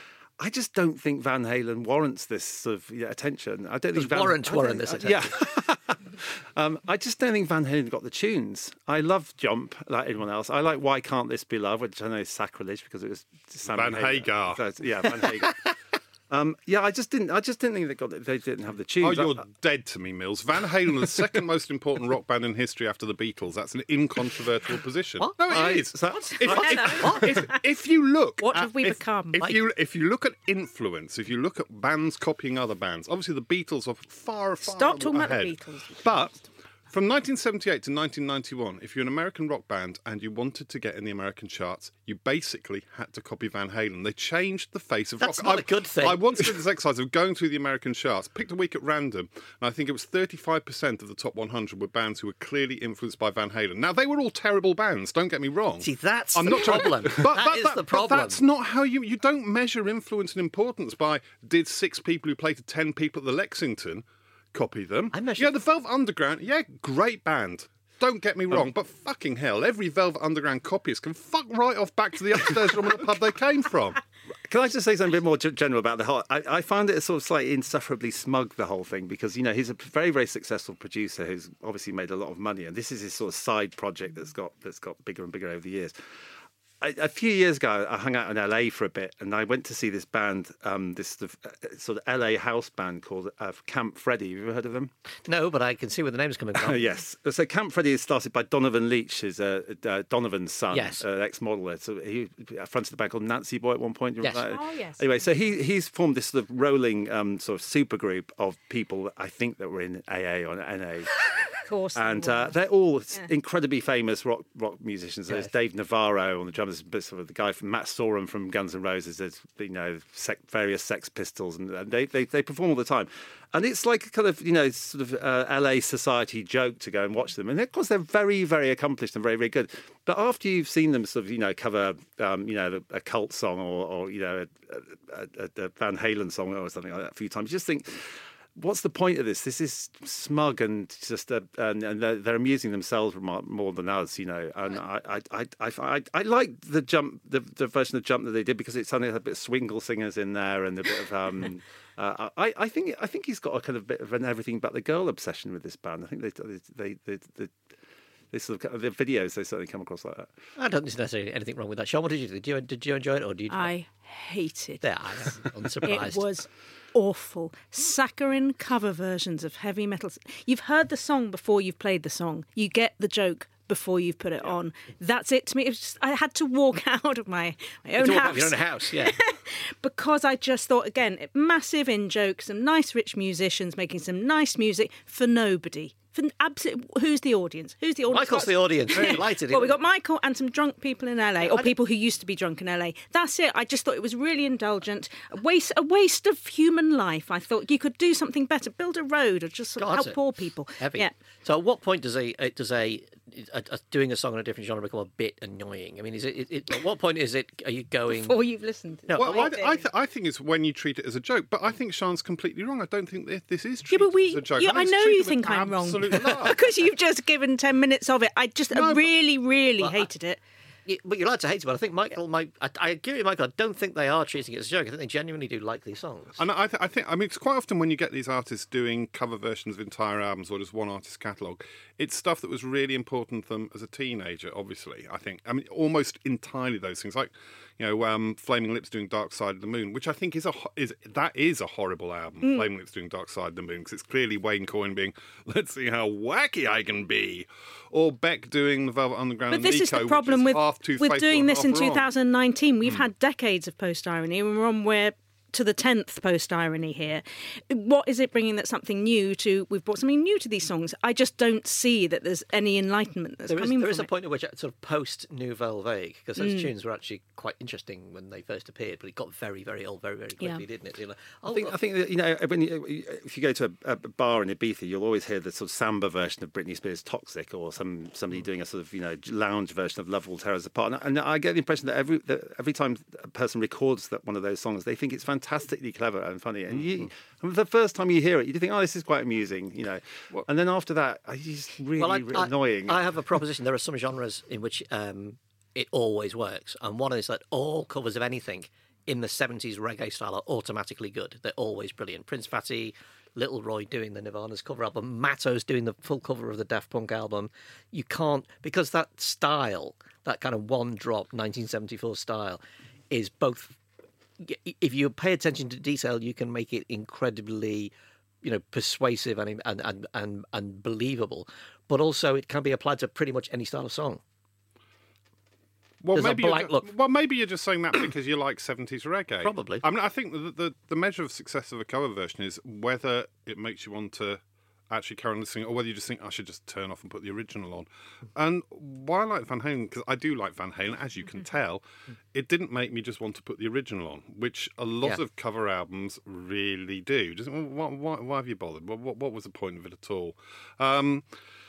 C: I just don't think Van Halen warrants this sort of yeah, attention. I don't
A: Does
C: think Van,
A: warrant
C: I
A: warrant
C: don't-
A: this
C: uh,
A: attention?
C: Yeah. um, I just don't think Van Halen got the tunes. I love Jump, like everyone else. I like Why Can't This Be Love, which I know is sacrilege because it was Sam
D: Van Hagar.
C: So, yeah, Van Hagar. Um, yeah, I just didn't. I just didn't think they got. They didn't have the tunes.
D: Oh, you're
C: I-
D: dead to me, Mills. Van Halen are the second most important rock band in history after the Beatles. That's an incontrovertible position.
A: What?
D: No, it
C: I-
D: is.
C: so-
D: If, if, if, if you look,
B: What
D: at-
B: have we
D: if,
B: become?
D: If
B: Like-
D: you if you look at influence, if you look at bands copying other bands, obviously the Beatles are far, far
B: Stop talking about the
D: ahead.
B: Beatles.
D: But from nineteen seventy-eight to nineteen ninety-one, if you're an American rock band and you wanted to get in the American charts, you basically had to copy Van Halen. They changed the face of
A: That's
D: rock.
A: not
D: I,
A: a good thing.
D: I once did this exercise of going through the American charts, picked a week at random, and I think it was thirty-five percent of the top one hundred were bands who were clearly influenced by Van Halen. Now, they were all terrible bands, don't get me wrong.
A: See, that's
D: I'm
A: the
D: not trying-
A: problem.
D: But,
A: That
D: but
A: is
D: that-
A: the
D: but
A: problem.
D: that's not how you... You don't measure influence and importance by did six people who played to ten people at the Lexington copy them.
A: I measure-
D: Yeah, the Velvet Underground, yeah, great band. Don't get me wrong,
A: Um,
D: but fucking hell, every Velvet Underground copyist can fuck right off back to the upstairs room of the pub they came from.
C: Can I just say something a bit more g- general about the whole? I, I found it sort of slightly insufferably smug, the whole thing, because you know he's a very, very successful producer who's obviously made a lot of money, and this is his sort of side project that's got that's got bigger and bigger over the years. I, a few years ago, I hung out in L A for a bit, and I went to see this band, um, this sort of, uh, sort of L A house band called uh, Camp Freddy. Have you ever heard of them?
A: No, but I can see where the name's coming from.
C: Yes. So Camp Freddy is started by Donovan Leitch, who's uh, uh, Donovan's son,
A: Yes.
C: uh, ex-model. So he fronted a band called Nancy Boy at one point. Do you
A: Yes.
C: remember that?
B: Oh, yes.
C: Anyway, so he he's formed this sort of rolling um, sort of super group of people that I think that were in A A or N A.
B: Of course. they
C: And
B: were.
C: uh, they're all
B: Yeah.
C: incredibly famous rock rock musicians. There's
A: Yes.
C: Dave Navarro on the drums, but sort of the guy from Matt Sorum from Guns N' Roses. There's you know sec, various Sex Pistols, and uh, they, they they perform all the time. And it's like a kind of you know sort of uh, L A society joke to go and watch them. And of course they're very very accomplished and very very good. But after you've seen them sort of you know cover um, you know a cult song or, or you know a, a, a, a Van Halen song or something like that a few times, you just think, what's the point of this? This is smug and just uh, and, and they're, they're amusing themselves more, more than us, you know. And I I I I, I, I like the jump, the, the version of Jump that they did because it sounded like a bit of swingle singers in there and a bit of. Um, uh, I I think I think he's got a kind of bit of an everything but the girl obsession with this band. I think they they they. they, they sort of, the videos they certainly come across like that.
A: I don't think there's necessarily anything wrong with that. Sean, what did you do? Did you, did you enjoy it, or did you?
B: I hated
A: There, I am unsurprised.
B: It was awful. Saccharine cover versions of heavy metal. You've heard the song before you've played the song. You get the joke before you've put it on. That's it to me. It was just, I had to walk out of my, my own
A: To walk out
B: house.
A: of your own house, yeah.
B: Because I just thought, again, massive in jokes, some nice rich musicians making some nice music for nobody. For absolute, who's the audience? Who's the audience?
A: Michael's the audience. Delighted.
B: Well, we got Michael and some drunk people in L A, or people who used to be drunk in L A. That's it. I just thought it was really indulgent. A waste, a waste of human life. I thought you could do something better, build a road, or just sort of
A: God,
B: help poor people.
A: Heavy.
B: Yeah.
A: So, at what point does a does a, a, a doing a song in a different genre become a bit annoying? I mean, is it, it, it at what point is it? Are you going?
B: Before you've listened.
A: No,
D: Well, I, I, th- I think it's when you treat it as a joke, but I think Sean's completely wrong. I don't think that this is
B: Yeah,
D: treated
B: but we.
D: as a joke.
B: Yeah,
D: think
B: I
D: it's
B: know
D: treated
B: you
D: with
B: think I'm wrong
D: absolute love.
B: because you've just given ten minutes of it. I just
D: No,
B: I
D: but-
B: really, really
A: Well, I-
B: hated it.
A: Yeah, but you're allowed to hate it. But I think Michael, my, I, I agree with Michael. I don't think they are treating it as a joke. I think they genuinely do like these songs.
D: And I, th- I think, I mean, it's quite often when you get these artists doing cover versions of entire albums or just one artist's catalogue, it's stuff that was really important to them as a teenager, obviously, I think. I mean, almost entirely those things, like, you know, um, Flaming Lips doing Dark Side of the Moon, which I think is a ho- is that is a horrible album,
B: Mm.
D: Flaming Lips doing Dark Side of the Moon, because it's clearly Wayne Coyne being, let's see how wacky I can be. Or Beck doing The Velvet Underground
B: But
D: and
B: this
D: Nico,
B: is the
D: which
B: problem
D: is
B: with
D: half too
B: with
D: faithful
B: doing
D: and
B: this in
D: half wrong.
B: two thousand nineteen. We've
D: Mm.
B: had decades of post irony, and we're on where to the tenth post irony here. What is it bringing that's something new to? We've brought something new to these songs. I just don't see that there's any enlightenment that's
A: There is,
B: coming
A: there
B: from
A: is a
B: it.
A: point at which, sort of post Nouvelle Vague, because those
B: Mm.
A: tunes were actually quite interesting when they first appeared, but it got very, very old very, very quickly,
B: Yeah.
A: didn't it? You're like,
C: I
A: oh,
C: think, I think that, you know, when you, if you go to a, a bar in Ibiza, you'll always hear the sort of samba version of Britney Spears' "Toxic," or some somebody doing a sort of, you know, lounge version of "Love Will Tear Us Apart." And, and I get the impression that every that every time a person records that one of those songs, they think it's fantastically clever and funny. And you, and the first time you hear it, you think, "Oh, this is quite amusing," you know. And then after that, it's just really,
A: Well, I,
C: really
A: I-
C: annoying.
A: I have a proposition. There are some genres in which um, it always works, and one is that all covers of anything in the seventies reggae style are automatically good. They're always brilliant. Prince Fatty, Little Roy doing the Nirvana's cover album, Matto's doing the full cover of the Daft Punk album. You can't, because that style, that kind of one drop nineteen seventy-four style, is both. If you pay attention to detail, you can make it incredibly, you know, persuasive and and and and, and believable. But also, it can be applied to pretty much any style of song.
D: Well,
A: There's a
D: maybe you're
A: blank
D: ju-
A: look.
D: well, maybe you're just saying that because you like seventies reggae.
A: Probably.
D: I mean, I think the, the the measure of success of a cover version is whether it makes you want to actually carry on listening, or whether you just think I should just turn off and put the original on. And why I like Van Halen, because I do like Van Halen, as you can tell, it didn't make me just want to put the original on, which a lot
A: Yeah.
D: of cover albums really do. Just well, why, why, why have you bothered? What, what, what was the point of it at all? Um,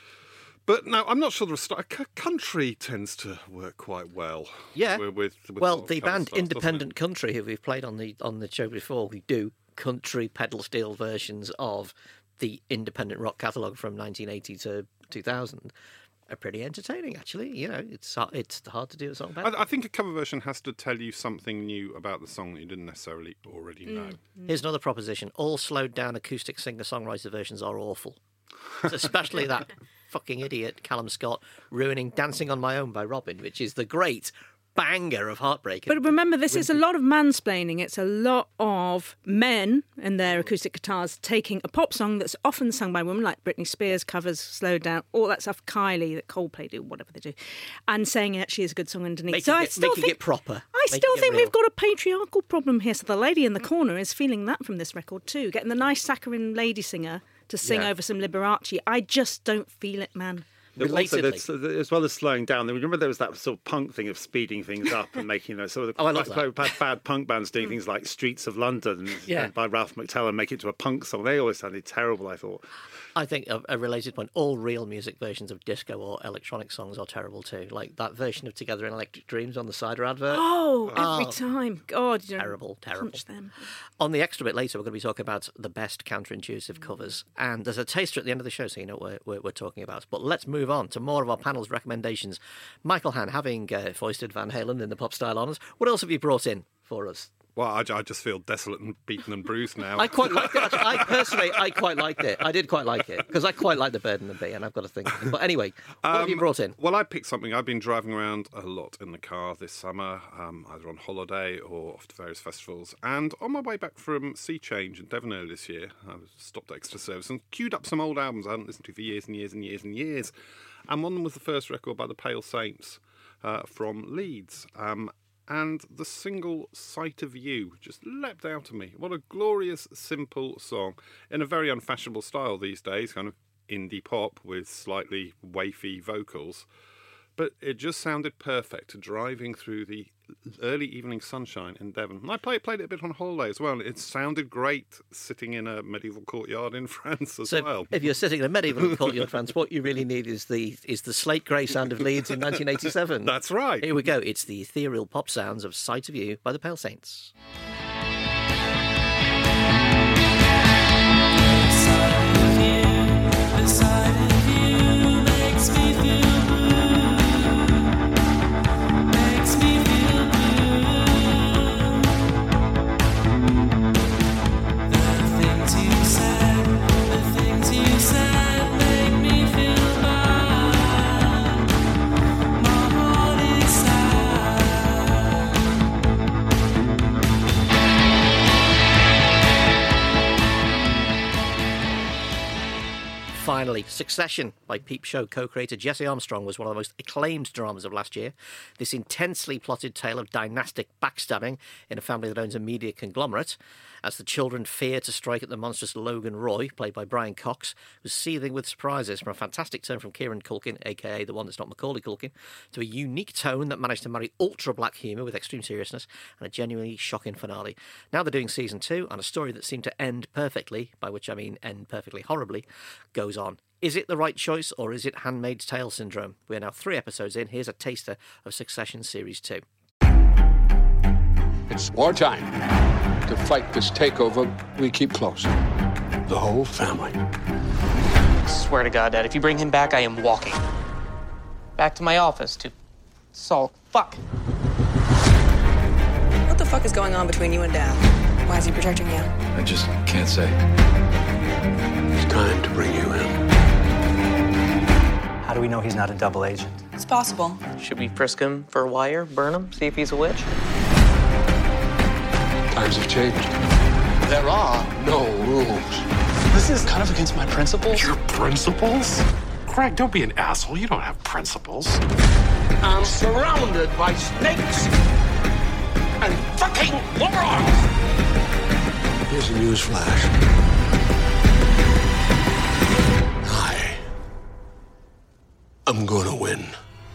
D: But no, I'm not sure the rest- c- country tends to work quite well.
A: Yeah.
D: With, with, with
A: well,
D: sort of
A: the
D: cover
A: band
D: styles, doesn't it?
A: Independent Country, who we've played on the on the show before, we do country pedal steel versions of the independent rock catalogue from nineteen eighty to two thousand. Are pretty entertaining, actually. You know, it's hard, it's hard to do a song better.
D: I, I think a cover version has to tell you something new about the song that you didn't necessarily already know.
A: Here's another proposition: all slowed down acoustic singer-songwriter versions are awful, especially that fucking idiot Callum Scott ruining "Dancing on My Own" by Robin, which is the great banger of Heartbreak.
B: But remember, this is a lot of mansplaining. It's a lot of men and their acoustic guitars taking a pop song that's often sung by women, like Britney Spears covers "Slow Down," all that stuff, Kylie, that Coldplay do, whatever they do, and saying it actually is a good song underneath.
A: Making
B: so I
A: it-
B: still
A: making
B: think
A: it proper.
B: I
A: Making
B: still
A: it
B: think
A: real.
B: we've got a patriarchal problem here. So the lady in the corner is feeling that from this record too, getting the nice saccharine lady singer to sing
C: Yeah.
B: over some Liberace. I just don't feel it, man.
C: But also,
A: Relatedly.
C: there's- as well as slowing down, remember there was that sort of punk thing of speeding things up and making those sort of
A: Oh, I love
C: bad, bad, bad punk bands doing things like "Streets of London"
A: Yeah.
C: by Ralph McTell make it to a punk song. They always sounded terrible, I thought.
A: I think a, a related point: all real music versions of disco or electronic songs are terrible too. Like that version of "Together in Electric Dreams" on the cider advert.
B: Oh, every
A: Oh.
B: time. God, you know,
A: Terrible, terrible.
B: punch them.
A: On the extra bit later, we're going to be talking about the best counterintuitive covers. And there's a taster at the end of the show, so you know what we're, we're, we're talking about. But let's move on to more of our panel's recommendations. Michael Hahn, having uh, foisted Van Halen in the pop style honours, what else have you brought in for us?
D: Well, I, I just feel desolate and beaten and bruised now.
A: I quite liked it. Actually. I personally, I quite liked it. I did quite like it because I quite like the Burden and Bee, and I've got to think. But anyway, what have you
D: Um,
A: brought in?
D: Well, I picked something. I've been driving around a lot in the car this summer, um, either on holiday or off to various festivals. And on my way back from Sea Change in Devon earlier this year, I stopped at extra service and queued up some old albums I hadn't listened to for years and years and years and years. And one of them was the first record by the Pale Saints uh, from Leeds. Um, and the single "Sight of You" just leapt out of me. What a glorious, simple song in a very unfashionable style these days, kind of indie pop with slightly wafy vocals. But it just sounded perfect driving through the early evening sunshine in Devon. And I played, played it a bit on holiday as well. It sounded great sitting in a medieval courtyard in France as
A: so
D: well.
A: If you're sitting in a medieval courtyard in France, what you really need is the is the slate grey sound of Leeds in nineteen eighty-seven.
D: That's right.
A: Here we go. It's the ethereal pop sounds of Sight of You by the Pale Saints. Finally, Succession by Peep Show co-creator Jesse Armstrong was one of the most acclaimed dramas of last year. This intensely plotted tale of dynastic backstabbing in a family that owns a media conglomerate. As the children fear to strike at the monstrous Logan Roy, played by Brian Cox, was seething with surprises from a fantastic turn from Kieran Culkin, aka the one that's not Macaulay Culkin, to a unique tone that managed to marry ultra-black humour with extreme seriousness and a genuinely shocking finale. Now they're doing season two, and a story that seemed to end perfectly, by which I mean end perfectly horribly, goes on. Is it the right choice, or is it Handmaid's Tale syndrome? We are now three episodes in. Here's a taster of Succession Series two.
K: It's wartime. To fight this takeover, we keep close. The whole family.
L: Swear to God, Dad, if you bring him back, I am walking. Back to my office to salt. Fuck.
M: What the fuck is going on between you and Dad? Why is he protecting you?
K: I just can't say. It's time to bring you in.
N: How do we know he's not a double agent?
M: It's possible.
L: Should we frisk him for a wire, burn him, see if he's a witch?
K: Times have changed. There are no rules.
O: This is kind of against my principles.
P: Your principles? Craig, don't be an asshole. You don't have principles.
K: I'm surrounded by snakes and fucking morons. Here's a news flash. I am gonna win.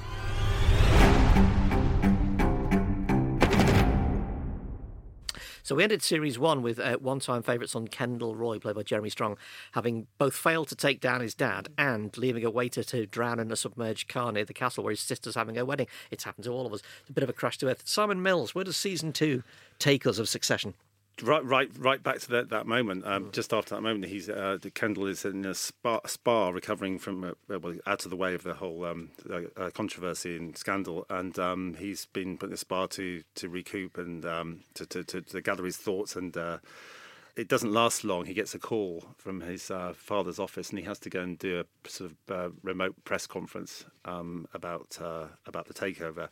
A: So we ended series one with uh, one-time favourite son Kendall Roy, played by Jeremy Strong, having both failed to take down his dad and leaving a waiter to drown in a submerged car near the castle where his sister's having her wedding. It's happened to all of us. It's a bit of a crash to earth. Simon Mills, where does season two take us of Succession?
C: Right, right, right back to that, that moment. Um, just after that moment, he's uh, Kendall is in a spa, spa recovering from uh, well, out of the way of the whole um, uh, controversy and scandal, and um, he's been put in a spa to to recoup and um, to, to, to to gather his thoughts. And uh, it doesn't last long. He gets a call from his uh, father's office, and he has to go and do a sort of uh, remote press conference um, about uh, about the takeover.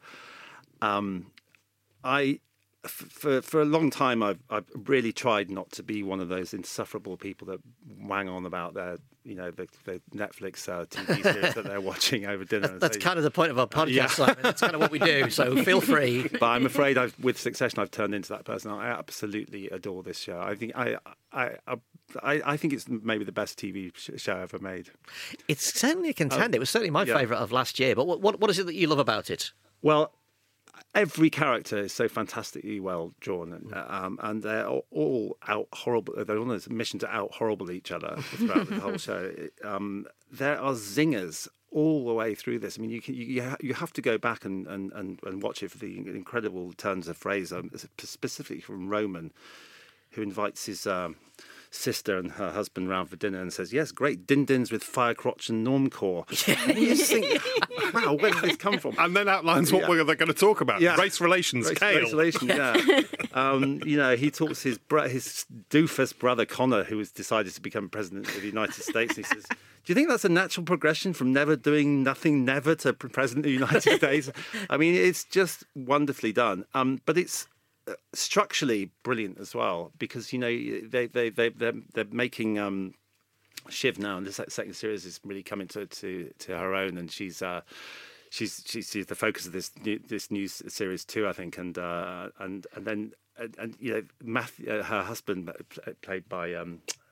C: Um, I. For for a long time, I've I've really tried not to be one of those insufferable people that wang on about their you know the, the Netflix uh, T V series that they're watching over dinner.
A: That's, that's
C: so,
A: kind of the point of our podcast,
C: yeah.
A: Simon. That's kind of what we do. So feel free.
C: But I'm afraid I've, with Succession, I've turned into that person. I absolutely adore this show. I think I I I, I think it's maybe the best T V show ever made.
A: It's certainly a contender. Uh, it was certainly my
C: yeah.
A: favourite of last year. But what, what what is it that you love about it?
C: Well, every character is so fantastically well drawn, and, um, and they're all out horrible. They're on a mission to out horrible each other throughout the whole show. Um, there are zingers all the way through this. I mean, you can, you you have to go back and, and, and, and watch it for the incredible turns of phrase, um, specifically from Roman, who invites his um, sister and her husband round for dinner and says, "Yes, great din-dins with Firecrotch and Normcore." And you just think, wow, where did this come from?
D: And then outlines what yeah. we're they're going to talk about.
C: Yeah.
D: Race relations,
C: race,
D: Kale.
C: Race relations, yeah. um, you know, he talks his bro- his doofus brother Connor, who has decided to become president of the United States. And he says, "Do you think that's a natural progression from never doing nothing, never to president of the United States?" I mean, it's just wonderfully done. Um, but it's structurally brilliant as well, because you know they they they they're, they're making um, Shiv now, and the second series is really coming to to, to her own, and she's uh, she's she's the focus of this new, this new series too, I think, and uh, and and then and, and you know Matthew, uh, her husband, played by um,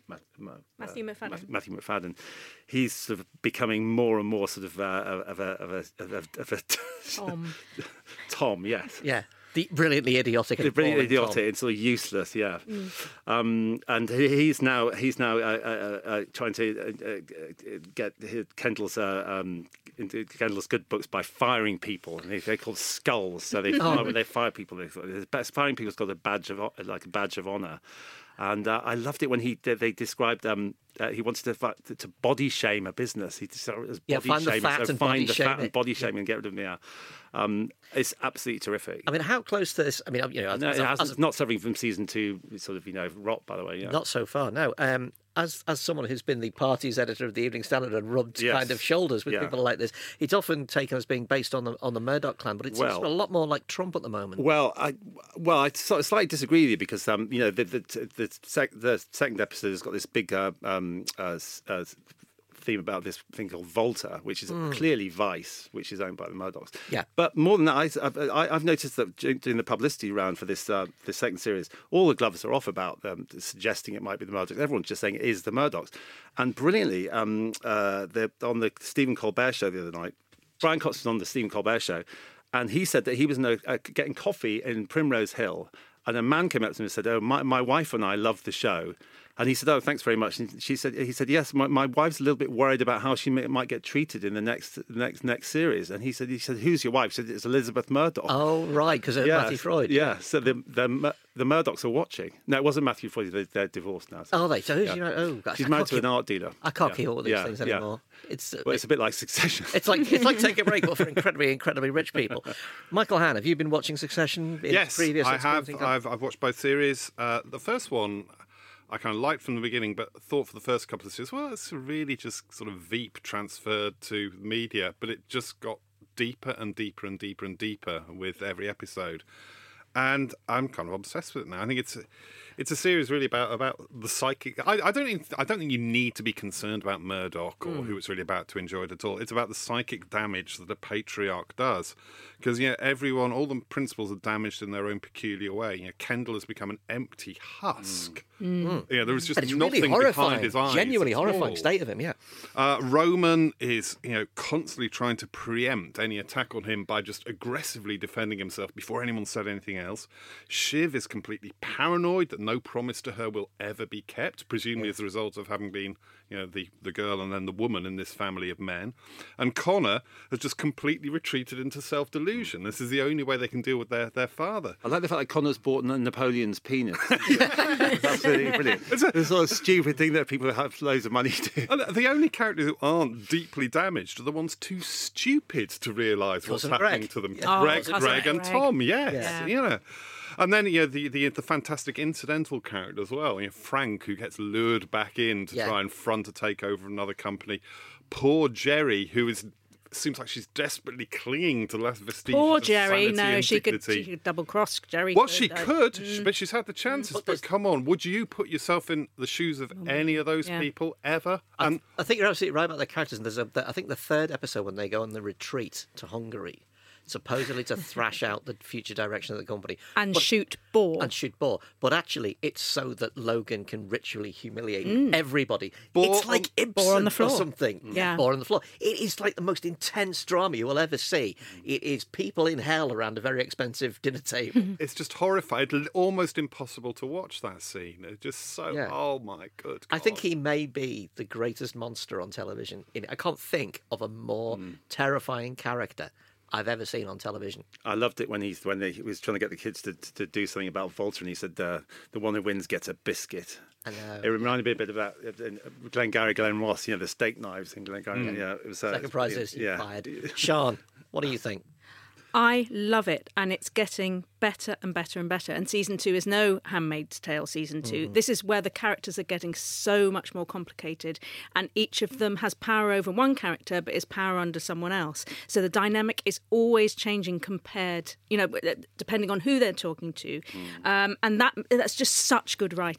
C: Matt, Ma-
B: Matthew
C: uh,
B: McFadden.
C: Matthew, Matthew McFadden, he's sort of becoming more and more sort of uh, of a of a of a, of a
B: Tom.
C: Tom, yes,
A: Yeah. The brilliantly idiotic. And
C: brilliantly
A: boring
C: idiotic
A: Tom.
C: and sort of useless, yeah.
B: Mm.
C: Um, and he- he's now he's now uh, uh, uh, trying to uh, uh, get his- Kendall's uh, um, into Kendall's good books by firing people, and they, they're called skulls. So they
A: Oh.
C: fire, when they fire people, they, firing people's got a badge of like a badge of honor. And uh, I loved it when he they described um, uh, he wanted to, fi- to body shame a business. He just saw it as body
A: Yeah, find the
C: shaming,
A: fat
C: so
A: and
C: find
A: body
C: the
A: shame
C: fat and
A: it.
C: body shaming and get rid of them. Yeah, um, it's absolutely terrific.
A: I mean, how close to this? I mean, you know, as,
C: No,
A: as
C: it
A: a-
C: hasn't-
A: as a-
C: it's not something from season two, sort of, you know, rot, by the way. Yeah.
A: Not so far, no. Um, as as someone who's been the parties editor of the Evening Standard and rubbed
C: Yes.
A: kind of shoulders with
C: Yeah.
A: people like this, it's often taken as being based on the on the Murdoch clan, but it seems
C: Well-
A: a lot more like Trump at the moment.
C: Well, I well, I sort of slightly disagree with you because um, you know, the the the, sec, the second episode has got this big uh, um uh, s- uh, theme about this thing called Volta, which is
A: Mm.
C: clearly Vice, which is owned by the Murdochs.
A: Yeah.
C: But more than that, I, I've, I- I've noticed that during the publicity round for this uh, this second series, all the gloves are off about them, suggesting it might be the Murdochs. Everyone's just saying it is the Murdochs. And brilliantly, um, uh, the, on the Stephen Colbert show the other night, Brian Cox was on the Stephen Colbert show, and he said that he was in a, uh, getting coffee in Primrose Hill, and a man came up to him and said, "Oh, my, my wife and I love the show." And he said, "Oh, thanks very much." And she said, "He said, yes, my, my wife's a little bit worried about how she may, might get treated in the next next next series." And he said, "He said, who's your wife?" She said, "It's Elizabeth Murdoch."
A: Oh, right, because of
C: Yeah,
A: Matthew Freud.
C: Yeah, so the the Mur- the Murdochs are watching. No, it wasn't Matthew Freud. They're, they're divorced now.
A: Oh, they. So who's
C: Yeah.
A: your? Oh, gosh,
C: She's
A: I
C: married
A: can't
C: to an
A: keep-
C: art dealer.
A: I can't
C: Yeah.
A: keep all of these
C: Yeah,
A: things
C: yeah.
A: anymore. It's uh,
C: Well, it's a bit like Succession.
A: It's like it's like Take a Break, but for incredibly, incredibly rich people. Michael Hann, have you been watching Succession? In
D: Yes,
A: previous
D: I have.
A: experiencing-
D: I've, I've watched both series. Uh, the first one I kind of liked from the beginning, but thought for the first couple of series, well, it's really just sort of Veep transferred to media, but it just got deeper and deeper and deeper and deeper with every episode. And I'm kind of obsessed with it now. I think it's it's a series really about about the psychic. I, I don't even, I don't think you need to be concerned about Murdoch or
A: Mm.
D: who it's really about to enjoy it at all. It's about the psychic damage that a patriarch does, because yeah, everyone, all the principals are damaged in their own peculiar way. You know, Kendall has become an empty husk.
A: Mm.
D: Yeah, there was just
A: And it's
D: nothing
A: really horrifying,
D: behind his eyes.
A: genuinely
D: at
A: horrifying
D: all.
A: state of him. Yeah.
D: Uh, Roman is, you know, constantly trying to preempt any attack on him by just aggressively defending himself before anyone said anything else. Shiv is completely paranoid that no promise to her will ever be kept, presumably as a result of having been, you know, the, the girl and then the woman in this family of men. And Connor has just completely retreated into self-delusion. This is the only way they can deal with their, their father.
C: I like the fact that Connor's bought Napoleon's penis. That's really brilliant. It's a sort of stupid thing that people have loads of money to.
D: And the only characters who aren't deeply damaged are the ones too stupid to realise what's
A: Cousin
D: happening
A: Greg.
D: to them.
A: Yeah. Oh,
D: Greg,
A: Cousin
D: Greg, and
B: Greg.
D: Tom, yes.
A: Yeah.
D: You know. And then, you know, the, the, the fantastic incidental character as well. You know, Frank, who gets lured back in to
A: Yeah.
D: try and front a takeover of another company. Poor Jerry, who is seems like she's desperately clinging to the last vestiges
B: Poor
D: of
B: Jerry.
D: sanity
B: No,
D: and
B: she could,
D: dignity.
B: she could double cross Jerry.
D: Well, she
B: uh,
D: could,
B: mm.
D: but she's had the chances.
A: But
D: But,
A: there's-
D: come on, would you put yourself in the shoes of any of those
B: Yeah.
D: people ever?
A: I,
D: And
A: I think you're absolutely right about the characters. And there's a, I think the third episode when they go on the retreat to Hungary, supposedly to thrash out the future direction of the company
B: And
A: But-
B: shoot Boar.
A: and shoot Boar, but actually it's so that Logan can ritually humiliate
B: Mm.
A: everybody.
D: Boar
A: it's like
B: on-
A: Ibsen
B: Boar on the floor.
A: or something.
B: Yeah.
A: Boar on the floor. It is like the most intense drama you will ever see. It is people in hell around a very expensive dinner table.
D: it's just horrifying. It's almost impossible to watch that scene. It's just so,
A: Yeah.
D: oh my good
A: I think
D: God.
A: he may be the greatest monster on television. In- I can't think of a more
C: Hmm.
A: terrifying character I've ever seen on television.
C: I loved it when he when they, he was trying to get the kids to, to do something about Volta, and he said uh, the one who wins gets a biscuit.
A: I know.
C: It reminded me a bit about uh, Glengarry Glen Ross, you know, the steak knives in Glengarry. Yeah, it was uh,
A: Second prize is you
C: yeah.
A: fired. Sean, what do you think?
B: I love it, and it's getting better and better and better. And season two is no Handmaid's Tale season two.
A: Mm.
B: This is where the characters are getting so much more complicated, and each of them has power over one character, but is power under someone else. So the dynamic is always changing compared, you know, depending on who they're talking to, um, and that that's just such good writing.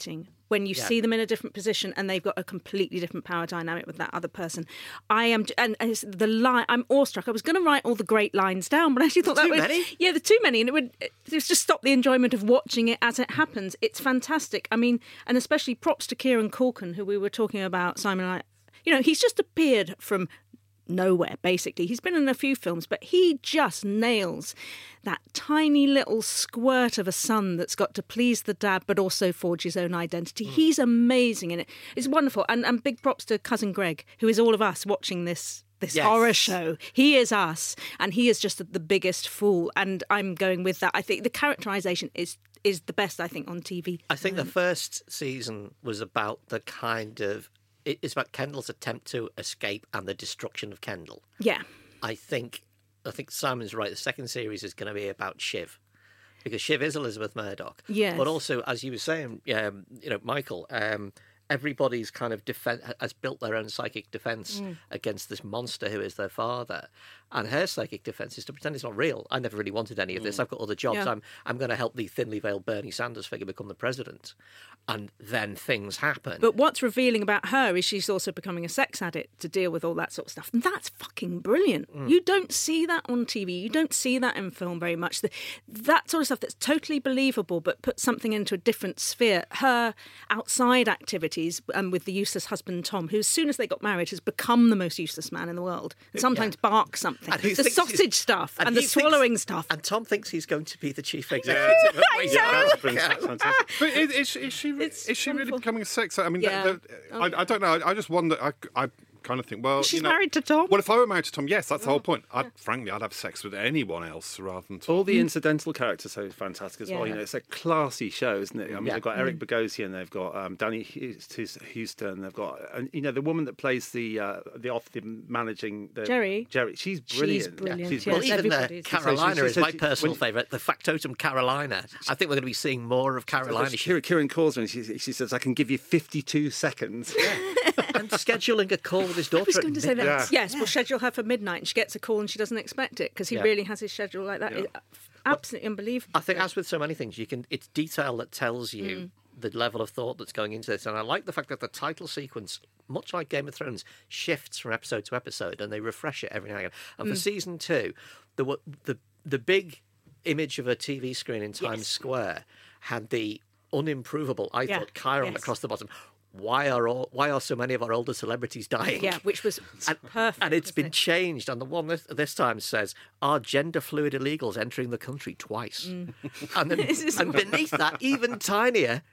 B: when you
A: Yeah.
B: see them in a different position and they've got a completely different power dynamic with that other person. I am, and, and it's the line. I'm awestruck. I was going to write all the great lines down, but I actually thought
A: Too
B: that was
A: many?
B: yeah, there's too many, and it would it was just stop the enjoyment of watching it as it happens. It's fantastic. I mean, and especially props to Kieran Culkin, who we were talking about. Simon and I, you know, he's just appeared from nowhere, basically. He's been in a few films, but he just nails that tiny little squirt of a son that's got to please the dad but also forge his own identity.
A: Mm.
B: He's amazing in it. It's wonderful. And, and big props to Cousin Greg, who is all of us watching this this
A: Yes.
B: horror show. He is us, and he is just the biggest fool. And I'm going with that. I think the characterisation is is the best, I think, on T V.
A: I think the first season was about the kind of it- it's about Kendall's attempt to escape and the destruction of Kendall.
B: Yeah.
A: I think I think Simon's right. The second series is going to be about Shiv, because Shiv is Elizabeth Murdoch.
B: Yes.
A: But also, as you were saying, um, you know, Michael, um, everybody's kind of defense has built their own psychic defense
B: Mm.
A: against this monster who is their father, and her psychic defense is to pretend it's not real. I never really wanted any of this. I've got other jobs.
B: Yeah.
A: I'm I'm going to help the thinly veiled Bernie Sanders figure become the president, and then things happen.
B: But what's revealing about her is she's also becoming a sex addict to deal with all that sort of stuff. And that's fucking brilliant.
A: Mm.
B: You don't see that on T V. You don't see that in film very much. The, that sort of stuff that's totally believable but puts something into a different sphere. Her outside activities um, with the useless husband Tom, who as soon as they got married has become the most useless man in the world. And sometimes barks something.
A: And he
B: The
A: thinks
B: sausage
A: he's-
B: stuff and,
A: and
B: the
A: he thinks-
B: swallowing stuff.
A: And Tom thinks he's going to be the chief executive. of Waste
B: Yeah,
A: Management.
C: That's fantastic.
D: But is, is, she- is she is she really becoming a sex? I mean,
B: Yeah.
D: the- the- I, I don't know. I, I just wonder. I, I kind of think, well,
B: She's
D: you know,
B: married to Tom.
D: Well, if I were married to Tom, yes, that's the whole point. I'd, frankly, I'd have sex with anyone else rather than Tom.
C: All the incidental characters are fantastic as well.
B: Yeah.
C: You know, it's a classy show, isn't it? I mean,
A: Yeah.
C: they've got Eric Bogosian, they've got um, Danny Hus- Houston, they've got, and you know, the woman that plays the uh, the off the managing the
B: Jerry.
C: Jerry, she's
B: She's
C: brilliant.
B: brilliant,
C: She's
B: yes.
A: Well, even uh,
B: everybody's-
A: Carolina
C: So she-
A: is
C: so
A: my
C: she-
A: personal
C: when-
A: favourite. The factotum Carolina. I think we're going to be seeing more of Carolina.
C: She, Kieran, Kieran calls her and she, she says, "I can give you fifty-two seconds."
A: and scheduling a call with his daughter.
B: I was
A: at
B: going to say that.
C: Yeah.
B: Yes, we'll schedule her for midnight and she gets a call and she doesn't expect it because he
A: Yeah.
B: really has his schedule like that.
C: Yeah.
B: It's absolutely unbelievable.
A: I think, as with so many things, you can. It's detail that tells you
B: Mm.
A: the level of thought that's going into this. And I like the fact that the title sequence, much like Game of Thrones, shifts from episode to episode, and they refresh it every now and again. And for
B: Mm.
A: season two, the wa- the the big image of a T V screen in Times
B: Yes.
A: Square had the unimprovable, I
B: Yeah.
A: thought, Chiron
B: Yes.
A: across the bottom. Why are all, why are so many of our older celebrities dying?
B: Yeah, which was perfect.
A: And it's
B: wasn't
A: been
B: it?
A: changed. And the one this, this time says, are gender fluid illegals entering the country twice?
B: Mm.
A: And, then,
B: This is
A: and beneath that, even tinier,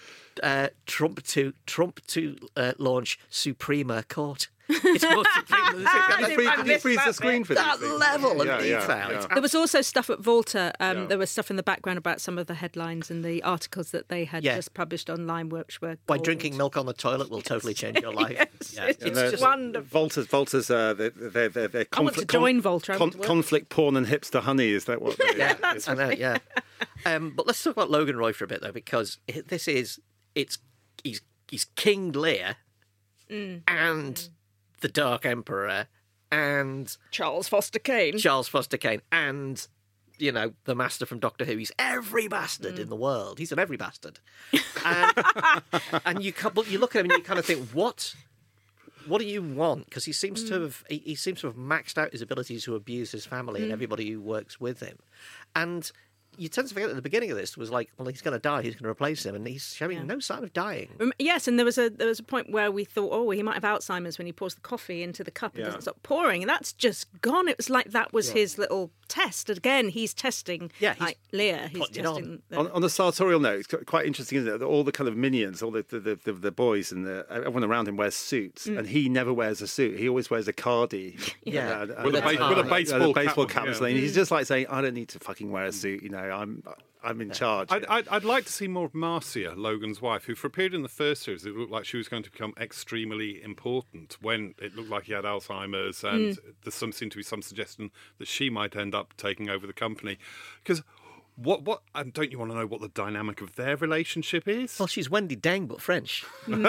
A: uh, Trump to Trump to uh, launch Suprema Court. It's more Suprema than
B: I
A: Suprema.
B: did- I
C: Did he
B: missed
C: freeze
B: that
C: the screen
B: bit.
C: for
A: That
C: these things?
A: level of
C: Yeah, yeah,
A: detail.
C: yeah.
B: There was also stuff at Volta. Um,
C: Yeah.
B: There was stuff in the background about some of the headlines and the articles that they had
A: Yeah.
B: just published online, which were
A: By
B: gold.
A: drinking milk on the toilet will totally change your life.
B: Yes,
A: Yeah,
B: it's
A: it's
C: And
A: just
B: wonderful.
C: Volta's, Volta's, uh, their, their, their, their
B: I want to
C: conflict,
B: join Volta. I
C: con-
B: want to work.
C: conflict, porn, and hipster honey. Is that what? They,
A: Yeah,
C: it's-
A: I know, yeah. Um, but let's talk about Logan Roy for a bit, though, because it- this is it's he's he's King Lear
B: Mm.
A: and the Dark Emperor and
B: Charles Foster Kane.
A: Charles Foster Kane and you know the Master from Doctor Who. He's every bastard
B: Mm.
A: in the world. He's an every bastard. And, and you couple, you look at him and you kind of think, what? What do you want? Because he seems
B: Mm.
A: to have he, he seems to have maxed out his abilities to abuse his family and
B: Mm.
A: everybody who works with him, and you tend to forget at the beginning of this was like, well, he's going to die, he's going to replace him, and he's showing
B: Yeah.
A: no sign of dying.
B: Rem- Yes, and there was a there was a point where we thought, oh, he might have Alzheimer's when he pours the coffee into the cup and
C: Yeah.
B: doesn't stop pouring, and that's just gone. It was like that was
A: Yeah.
B: his little test. Again, he's testing.
A: Yeah, he's
B: like Lear. He's
A: putting it on.
B: testing. the-
C: On, on the sartorial note, it's qu- quite interesting, isn't it? that All the kind of minions, all the the, the, the, the boys and the, everyone around him wears suits,
B: Mm.
C: and he never wears a suit. He always wears a cardie.
A: Yeah.
C: And, uh,
A: With a
C: and-
A: ba- with a
C: and-
D: baseball
C: and a
D: cap
C: baseball
D: on,
C: cap.
D: yeah.
C: and something. He's just like saying, "I don't need to fucking wear a suit. You know, I'm I'm in charge."
D: I'd, I'd, I'd like to see more of Marcia, Logan's wife, who for a period in the first series it looked like she was going to become extremely important when it looked like he had Alzheimer's, and
B: Mm.
D: there some seemed to be some suggestion that she might end up taking over the company. Because What? What? And don't you want to know what the dynamic of their relationship is?
A: Well, she's Wendy Deng, but French.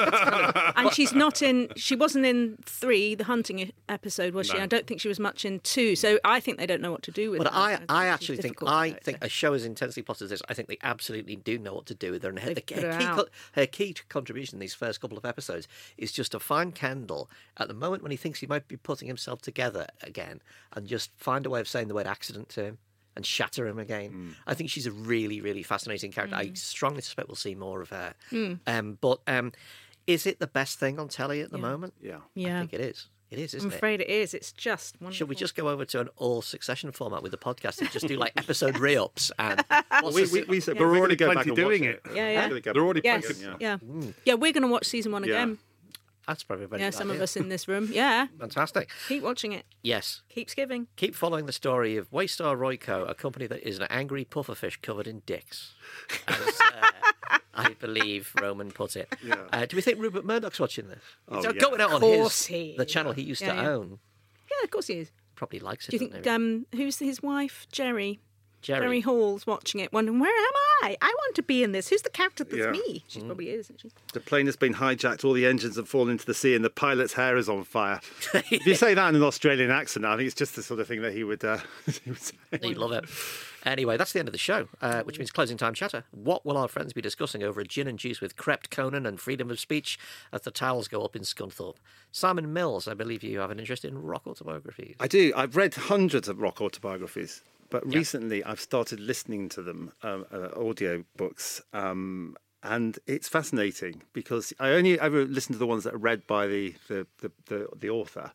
B: And she's not in. She wasn't in three, the hunting e- episode, was she?
A: No.
B: I don't think she was much in two. So I think they don't know what to do with
A: But
B: her.
A: I,
B: think
A: I
B: she's
A: actually think
B: difficult
A: I
B: character.
A: think a show as intensely plotted as this, I think they absolutely do know what to do with her. And her,
B: They've
A: the,
B: put
A: her,
B: her
A: key,
B: out.
A: co- her key contribution in these first couple of episodes is just to find Kendall at the moment when he thinks he might be putting himself together again, and just find a way of saying the word accident to him and shatter him again. I think she's a really, really fascinating character. I strongly suspect we'll see more of her.
B: Mm.
A: Um, but um, is it the best thing on telly at the
B: Yeah.
A: moment?
C: Yeah.
B: Yeah.
A: I think it is. It is, isn't
B: I'm
A: it?
B: afraid it is. It's just wonderful.
A: Should we just go over to an all succession format with the podcast and just do like episode re-ups? And
C: we, we, we said,
B: Yeah.
C: but we're already
D: Plenty
C: going back and
D: doing
C: watch
D: it.
B: Yeah, yeah.
C: We're gonna go
D: They're already
C: back
B: Yes.
C: and-
B: Yeah. Yeah, we're going to watch season one
C: Yeah.
B: again.
A: That's probably a very
B: Yeah,
A: good
B: some
A: idea.
B: of us in this room. Yeah.
A: Fantastic.
B: Keep watching it.
A: Yes.
B: Keeps giving.
A: Keep following the story of Waystar Royco, a company that is an angry pufferfish covered in dicks, as uh, I believe Roman put it.
C: Yeah.
A: Uh, do we think Rupert Murdoch's watching this?
C: Oh,
A: It's
C: yeah.
A: going out on
B: Of course
A: his
B: he
A: the channel he used
B: Yeah,
A: to
B: yeah.
A: own.
B: Yeah, of course he is.
A: Probably likes it.
B: Do you
A: doesn't
B: think
A: he?
B: um, who's his wife? Jerry.
A: Jerry.
B: Jerry Hall's watching it, wondering, where am I? I want to be in this. Who's the character that's
C: Yeah.
B: me? She probably is, isn't she?
C: The plane has been hijacked, all the engines have fallen into the sea, and the pilot's hair is on fire. If you say that in an Australian accent, I think it's just the sort of thing that he would, uh, he would say.
A: You'd love it. Anyway, that's the end of the show, uh, which means closing time chatter. What will our friends be discussing over a gin and juice with Crept Conan and freedom of speech as the towels go up in Scunthorpe? Simon Mills, I believe you have an interest in rock autobiographies.
C: I do. I've read hundreds of rock autobiographies, but recently I've started listening to them, um, uh, audio books, um, and it's fascinating because I only ever listen to the ones that are read by the the, the, the, the author.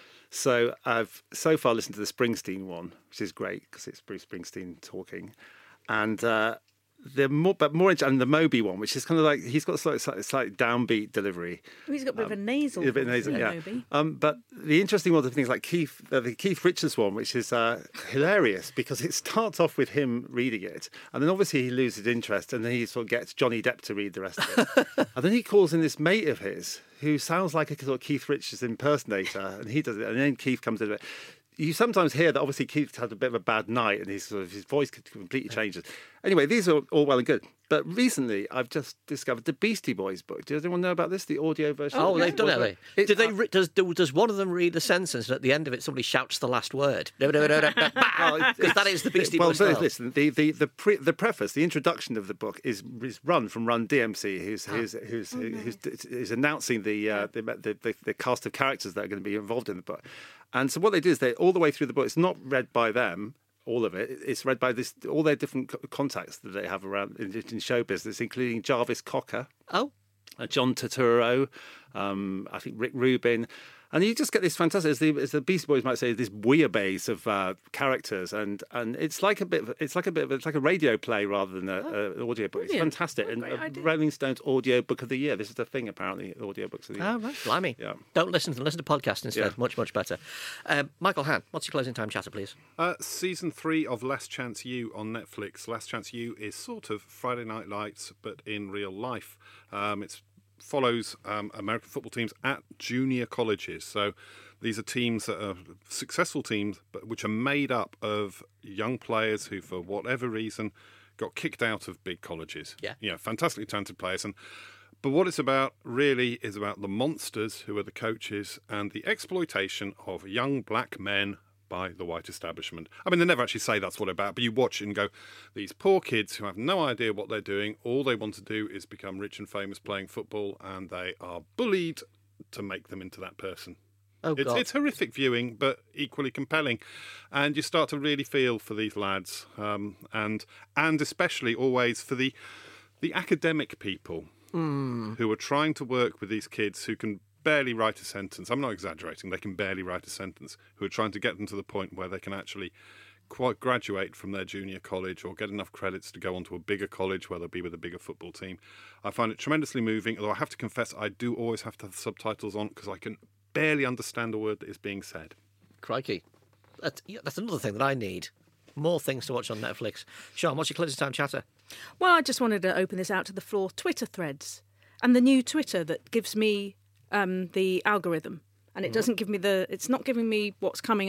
C: So I've so far listened to the Springsteen one, which is great because it's Bruce Springsteen talking, and uh, the more but more and the Moby one, which is kind of like he's got a slight, slight, slight downbeat delivery.
B: Oh, he's got a bit of a nasal.
C: A bit
B: voice,
C: nasal,
B: isn't
C: yeah.
B: it, Moby?
C: Um, but the interesting ones are things like Keith, uh, the Keith Richards one, which is uh, hilarious because it starts off with him reading it, and then obviously he loses interest, and then he sort of gets Johnny Depp to read the rest of it, and then he calls in this mate of his who sounds like a sort of Keith Richards impersonator, and he does it, and then Keith comes into it. You sometimes hear that obviously Keith had a bit of a bad night and his sort of his voice completely changes. Anyway, these are all well and good. But recently, I've just discovered the Beastie Boys book. Does anyone know about this? The audio version.
A: Oh,
C: of
A: they've
C: it?
A: done it. Have they?
C: It-
A: Did they? Re- does do- does one of them read a sentence and at the end of it somebody shouts the last word? No, no, no, no, because that is the Beastie
C: well,
A: Boys
C: but
A: style.
C: listen, the the the, pre, the preface, the introduction of the book is, is run from Run D M C, who's who's who's,
A: Oh,
C: who's, who's announcing the, uh, the, the the the cast of characters that are going to be involved in the book. And so what they do is they all the way through the book. It's not read by them. All of it. It's read by this all their different co- contacts that they have around in, in show business, including Jarvis Cocker,
A: oh,
C: uh, John Turturro, um, I think Rick Rubin. And you just get this fantastic, as the, as the Beastie Boys might say, this bouillabaisse of uh, characters, and, and it's like a bit, of, it's like a bit, of, it's like a radio play rather than a, a, an audio book. It's
B: brilliant.
C: fantastic.
B: What a
C: and
B: great
C: uh,
B: idea.
C: Rolling Stone's audio book of the year. This is the thing, apparently, audio books of the year.
A: Oh, right. Blimey.
C: Yeah.
A: Don't listen to listen to podcasts instead.
C: Yeah.
A: Much, much better. Um, Michael Hann, what's your closing time chatter, please?
D: Uh, season three of Last Chance U on Netflix. Last Chance U is sort of Friday Night Lights, but in real life. Um, it follows um, American football teams at junior colleges. So these are teams that are successful teams, but which are made up of young players who, for whatever reason, got kicked out of big colleges.
A: Yeah.
D: You know, fantastically talented players. And but what it's about really is about the monsters who are the coaches and the exploitation of young black men by the white establishment. I mean, they never actually say that's what it's about, but you watch it and go, these poor kids who have no idea what they're doing, all they want to do is become rich and famous playing football, and they are bullied to make them into that person.
A: Oh,
D: it's,
A: God.
D: it's horrific viewing, but equally compelling. And you start to really feel for these lads, um, and and especially always for the the academic people
A: Mm.
D: who are trying to work with these kids who can barely write a sentence. I'm not exaggerating. They can barely write a sentence, who are trying to get them to the point where they can actually quite graduate from their junior college or get enough credits to go on to a bigger college where they'll be with a bigger football team. I find it tremendously moving, although I have to confess I do always have to have the subtitles on because I can barely understand a word that is being said.
A: Crikey. That's, yeah, that's another thing that I need. More things to watch on Netflix. Sean, what's your closing time chatter?
B: Well, I just wanted to open this out to the floor. Twitter threads. And the new Twitter that gives me um, the algorithm. And it
A: Mhm.
B: doesn't give me the... It's not giving me what's coming up.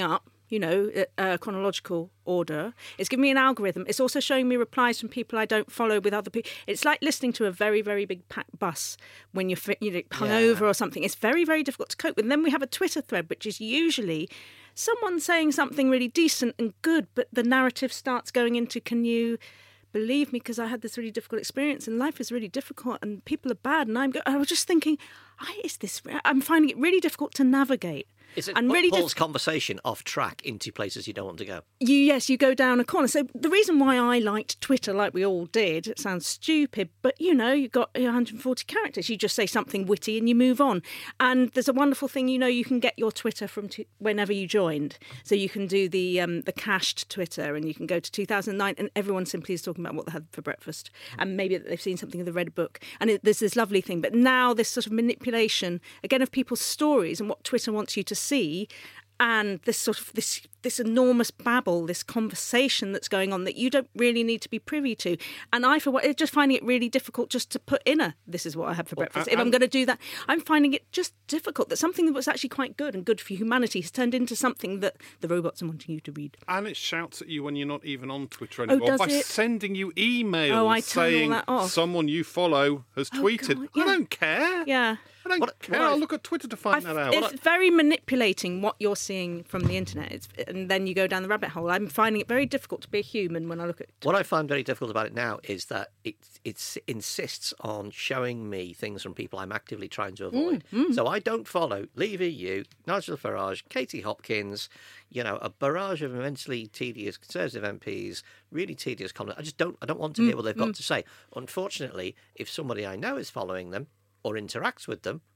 B: you know, uh, chronological order. It's giving me an algorithm. It's also showing me replies from people I don't follow with other people. It's like listening to a very, very big packed bus when you're you know, hungover
A: Yeah.
B: or something. It's very, very difficult to cope with. And then we have a Twitter thread, which is usually someone saying something really decent and good, but the narrative starts going into, can you believe me, because I had this really difficult experience and life is really difficult and people are bad. And I'm go- I was just thinking, I, is this, I'm finding it really difficult to navigate.
A: Is it
B: and
A: what
B: really
A: pulls
B: diff-
A: conversation off track into places you don't want to go?
B: You, yes, you go down a corner. So the reason why I liked Twitter, like we all did, it sounds stupid, but you know, you've got one hundred forty characters. You just say something witty and you move on. And there's a wonderful thing, you know, you can get your Twitter from t- whenever you joined. So you can do the um, the cached Twitter, and you can go to two thousand nine, and everyone simply is talking about what they had for breakfast, and maybe that they've seen something in the Red Book. And it, there's this lovely thing. But now this sort of manipulation again of people's stories and what Twitter wants you to see. And this sort of this this enormous babble, this conversation that's going on that you don't really need to be privy to. And I, for what, just finding it really difficult just to put in a "this is what I had for
D: Well,
B: breakfast."
D: and-
B: if I'm going to do that, I'm finding it just difficult. That something that was actually quite good and good for humanity has turned into something that the robots are wanting you to read.
D: And it shouts at you when you're not even on Twitter
B: Oh,
D: anymore
B: does
D: by
B: it?
D: sending you emails
B: Oh, I turn all
D: saying
B: that off.
D: someone you follow has
B: Oh,
D: tweeted.
B: God,
D: I
B: yeah.
D: don't care.
B: Yeah.
D: I don't
A: What-
D: care.
A: what I-
D: I'll look at Twitter to find that out.
B: It's very manipulating what you're seeing from the internet, it's, and then you go down the rabbit hole. I'm finding it very difficult to be a human when I look at.
A: What I find very difficult about it now is that it it insists on showing me things from people I'm actively trying to avoid.
B: Mm, mm.
A: So I don't follow Leave E U, Nigel Farage, Katie Hopkins, you know, a barrage of immensely tedious Conservative M Ps, really tedious comments. I just don't I don't want to hear
B: Mm,
A: what they've got
B: mm.
A: to say. Unfortunately, if somebody I know is following them or interacts with them,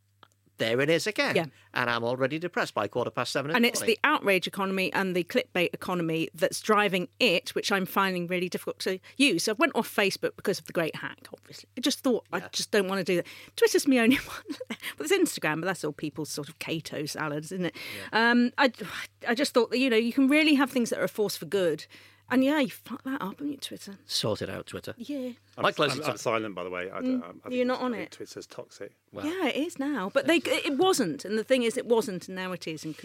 A: there it is again.
B: Yeah.
A: And I'm already depressed by quarter past seven in
B: And
A: the
B: it's
A: morning.
B: the outrage economy and the clickbait economy that's driving it, which I'm finding really difficult to use. So I went off Facebook because of the great hack, obviously. I just thought, I just don't want to do that. Twitter's my only one. But there's Instagram, but that's all people's sort of Cato salads, isn't it? Um, I, I just thought that, you know, you can really have things that are a force for good. And yeah, you fuck that up on your Twitter.
A: Sort it out, Twitter.
B: Yeah.
C: I'm,
A: My closing
C: I'm,
A: time-
C: I'm silent, by the way. I,
B: Mm,
C: don't- I think-
B: you're not on
C: I think
B: it.
C: Twitter's toxic.
B: Yeah, it is now. But they it wasn't. And the thing is, it wasn't, and now it is. And could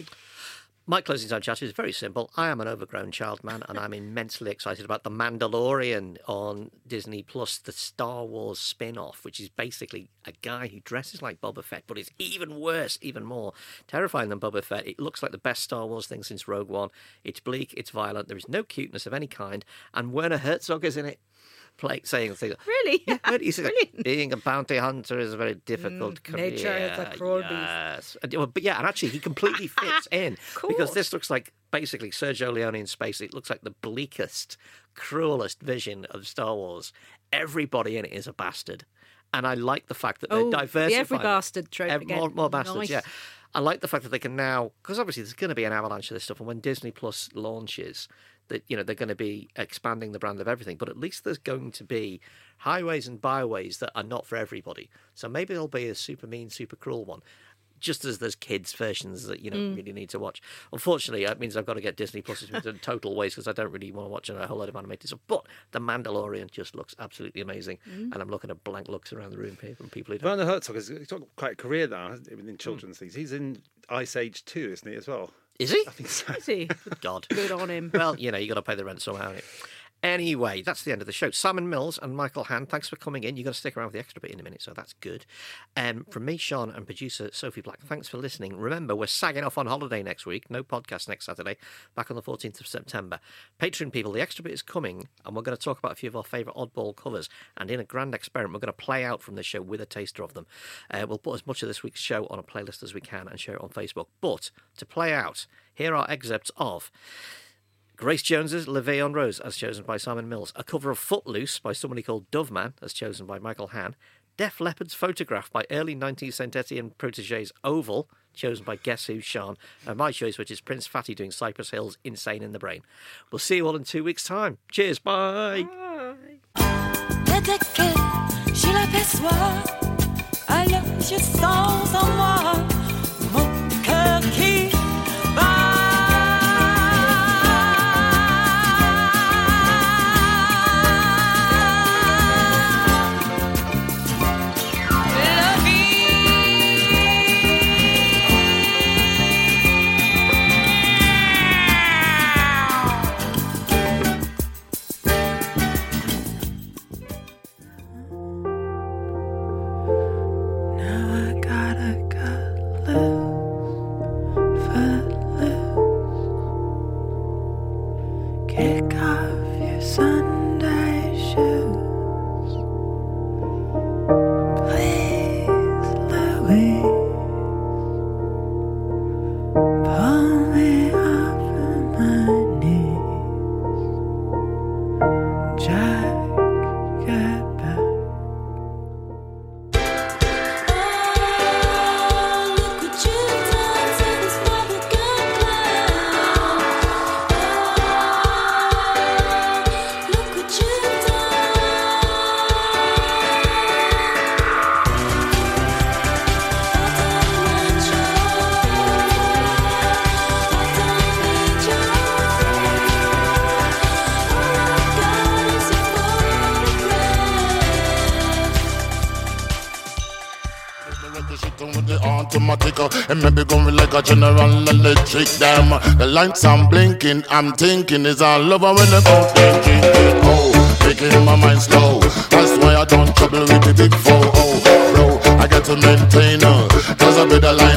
A: My closing time chat is very simple. I am an overgrown child man, and I'm immensely excited about The Mandalorian on Disney Plus, the Star Wars spin-off, which is basically a guy who dresses like Boba Fett, but is even worse, even more terrifying than Boba Fett. It looks like the best Star Wars thing since Rogue One. It's bleak, it's violent, there is no cuteness of any kind, and Werner Herzog is in it. Play, saying things.
B: Really?
A: Yeah, but he says, being a bounty hunter is a very difficult
B: Mm,
A: career.
B: nature is a cruel beast.
A: Yes. And, well, but yeah, and actually he completely fits in because
B: course.
A: this looks like basically Sergio Leone in space. It looks like the bleakest, cruelest vision of Star Wars. Everybody in it is a bastard. And I like the fact that they're
B: Oh, the
A: diversifying.
B: every bastard trope
A: Ev-
B: again.
A: More, more bastards,
B: Nice.
A: yeah. I like the fact that they can now, because obviously there's going to be an avalanche of this stuff, and when Disney Plus launches, that you know they're going to be expanding the brand of everything. But at least there's going to be highways and byways that are not for everybody. So maybe there'll be a super mean, super cruel one. Just as there's kids' versions that you know
B: Mm.
A: really need to watch. Unfortunately, that means I've got to get Disney Plus into total waste because I don't really want to watch a whole lot of animated stuff. But The Mandalorian just looks absolutely amazing,
C: Mm.
A: and I'm looking at blank looks around the room here from people who don't.
C: Werner Herzog has he's got quite a career now hasn't he, within children's things. He's in Ice Age two, isn't he, as well?
A: Is he?
C: I think so.
B: Is he?
A: Good God.
B: Good on him.
A: Well, you know, you got to pay the rent somehow. innit? Anyway, that's the end of the show. Simon Mills and Michael Hand, thanks for coming in. You're going to stick around with the extra bit in a minute, so that's good. Um, from me, Sean, and producer Sophie Black, thanks for listening. Remember, we're sagging off on holiday next week. No podcast next Saturday. Back on the fourteenth of September. Patreon people, the extra bit is coming, and we're going to talk about a few of our favourite oddball covers. And in a grand experiment, we're going to play out from the show with a taster of them. Uh, we'll put as much of this week's show on a playlist as we can and share it on Facebook. But to play out, here are excerpts of Grace Jones's Levee on Rose, as chosen by Simon Mills. A cover of Footloose by somebody called Doveman, as chosen by Michael Hann. Def Leppard's Photograph by early nineties Saint Etienne protégés Oval, chosen by Guess Who, Sean. And my choice, which is Prince Fatty doing Cypress Hill's Insane in the Brain. We'll see you all in two weeks' time. Cheers, bye.
J: Mais dès que je l'aperçois, alors je sens en moi mon cœur qui
N: With the automatic, uh, and maybe going like a general electric. Damn, the lights I'm blinking, I'm thinking is all over when the boat they drinking. Oh, making my mind slow. That's why I don't trouble with the big four. Oh, bro, I got to maintain her, uh, cause I be the light.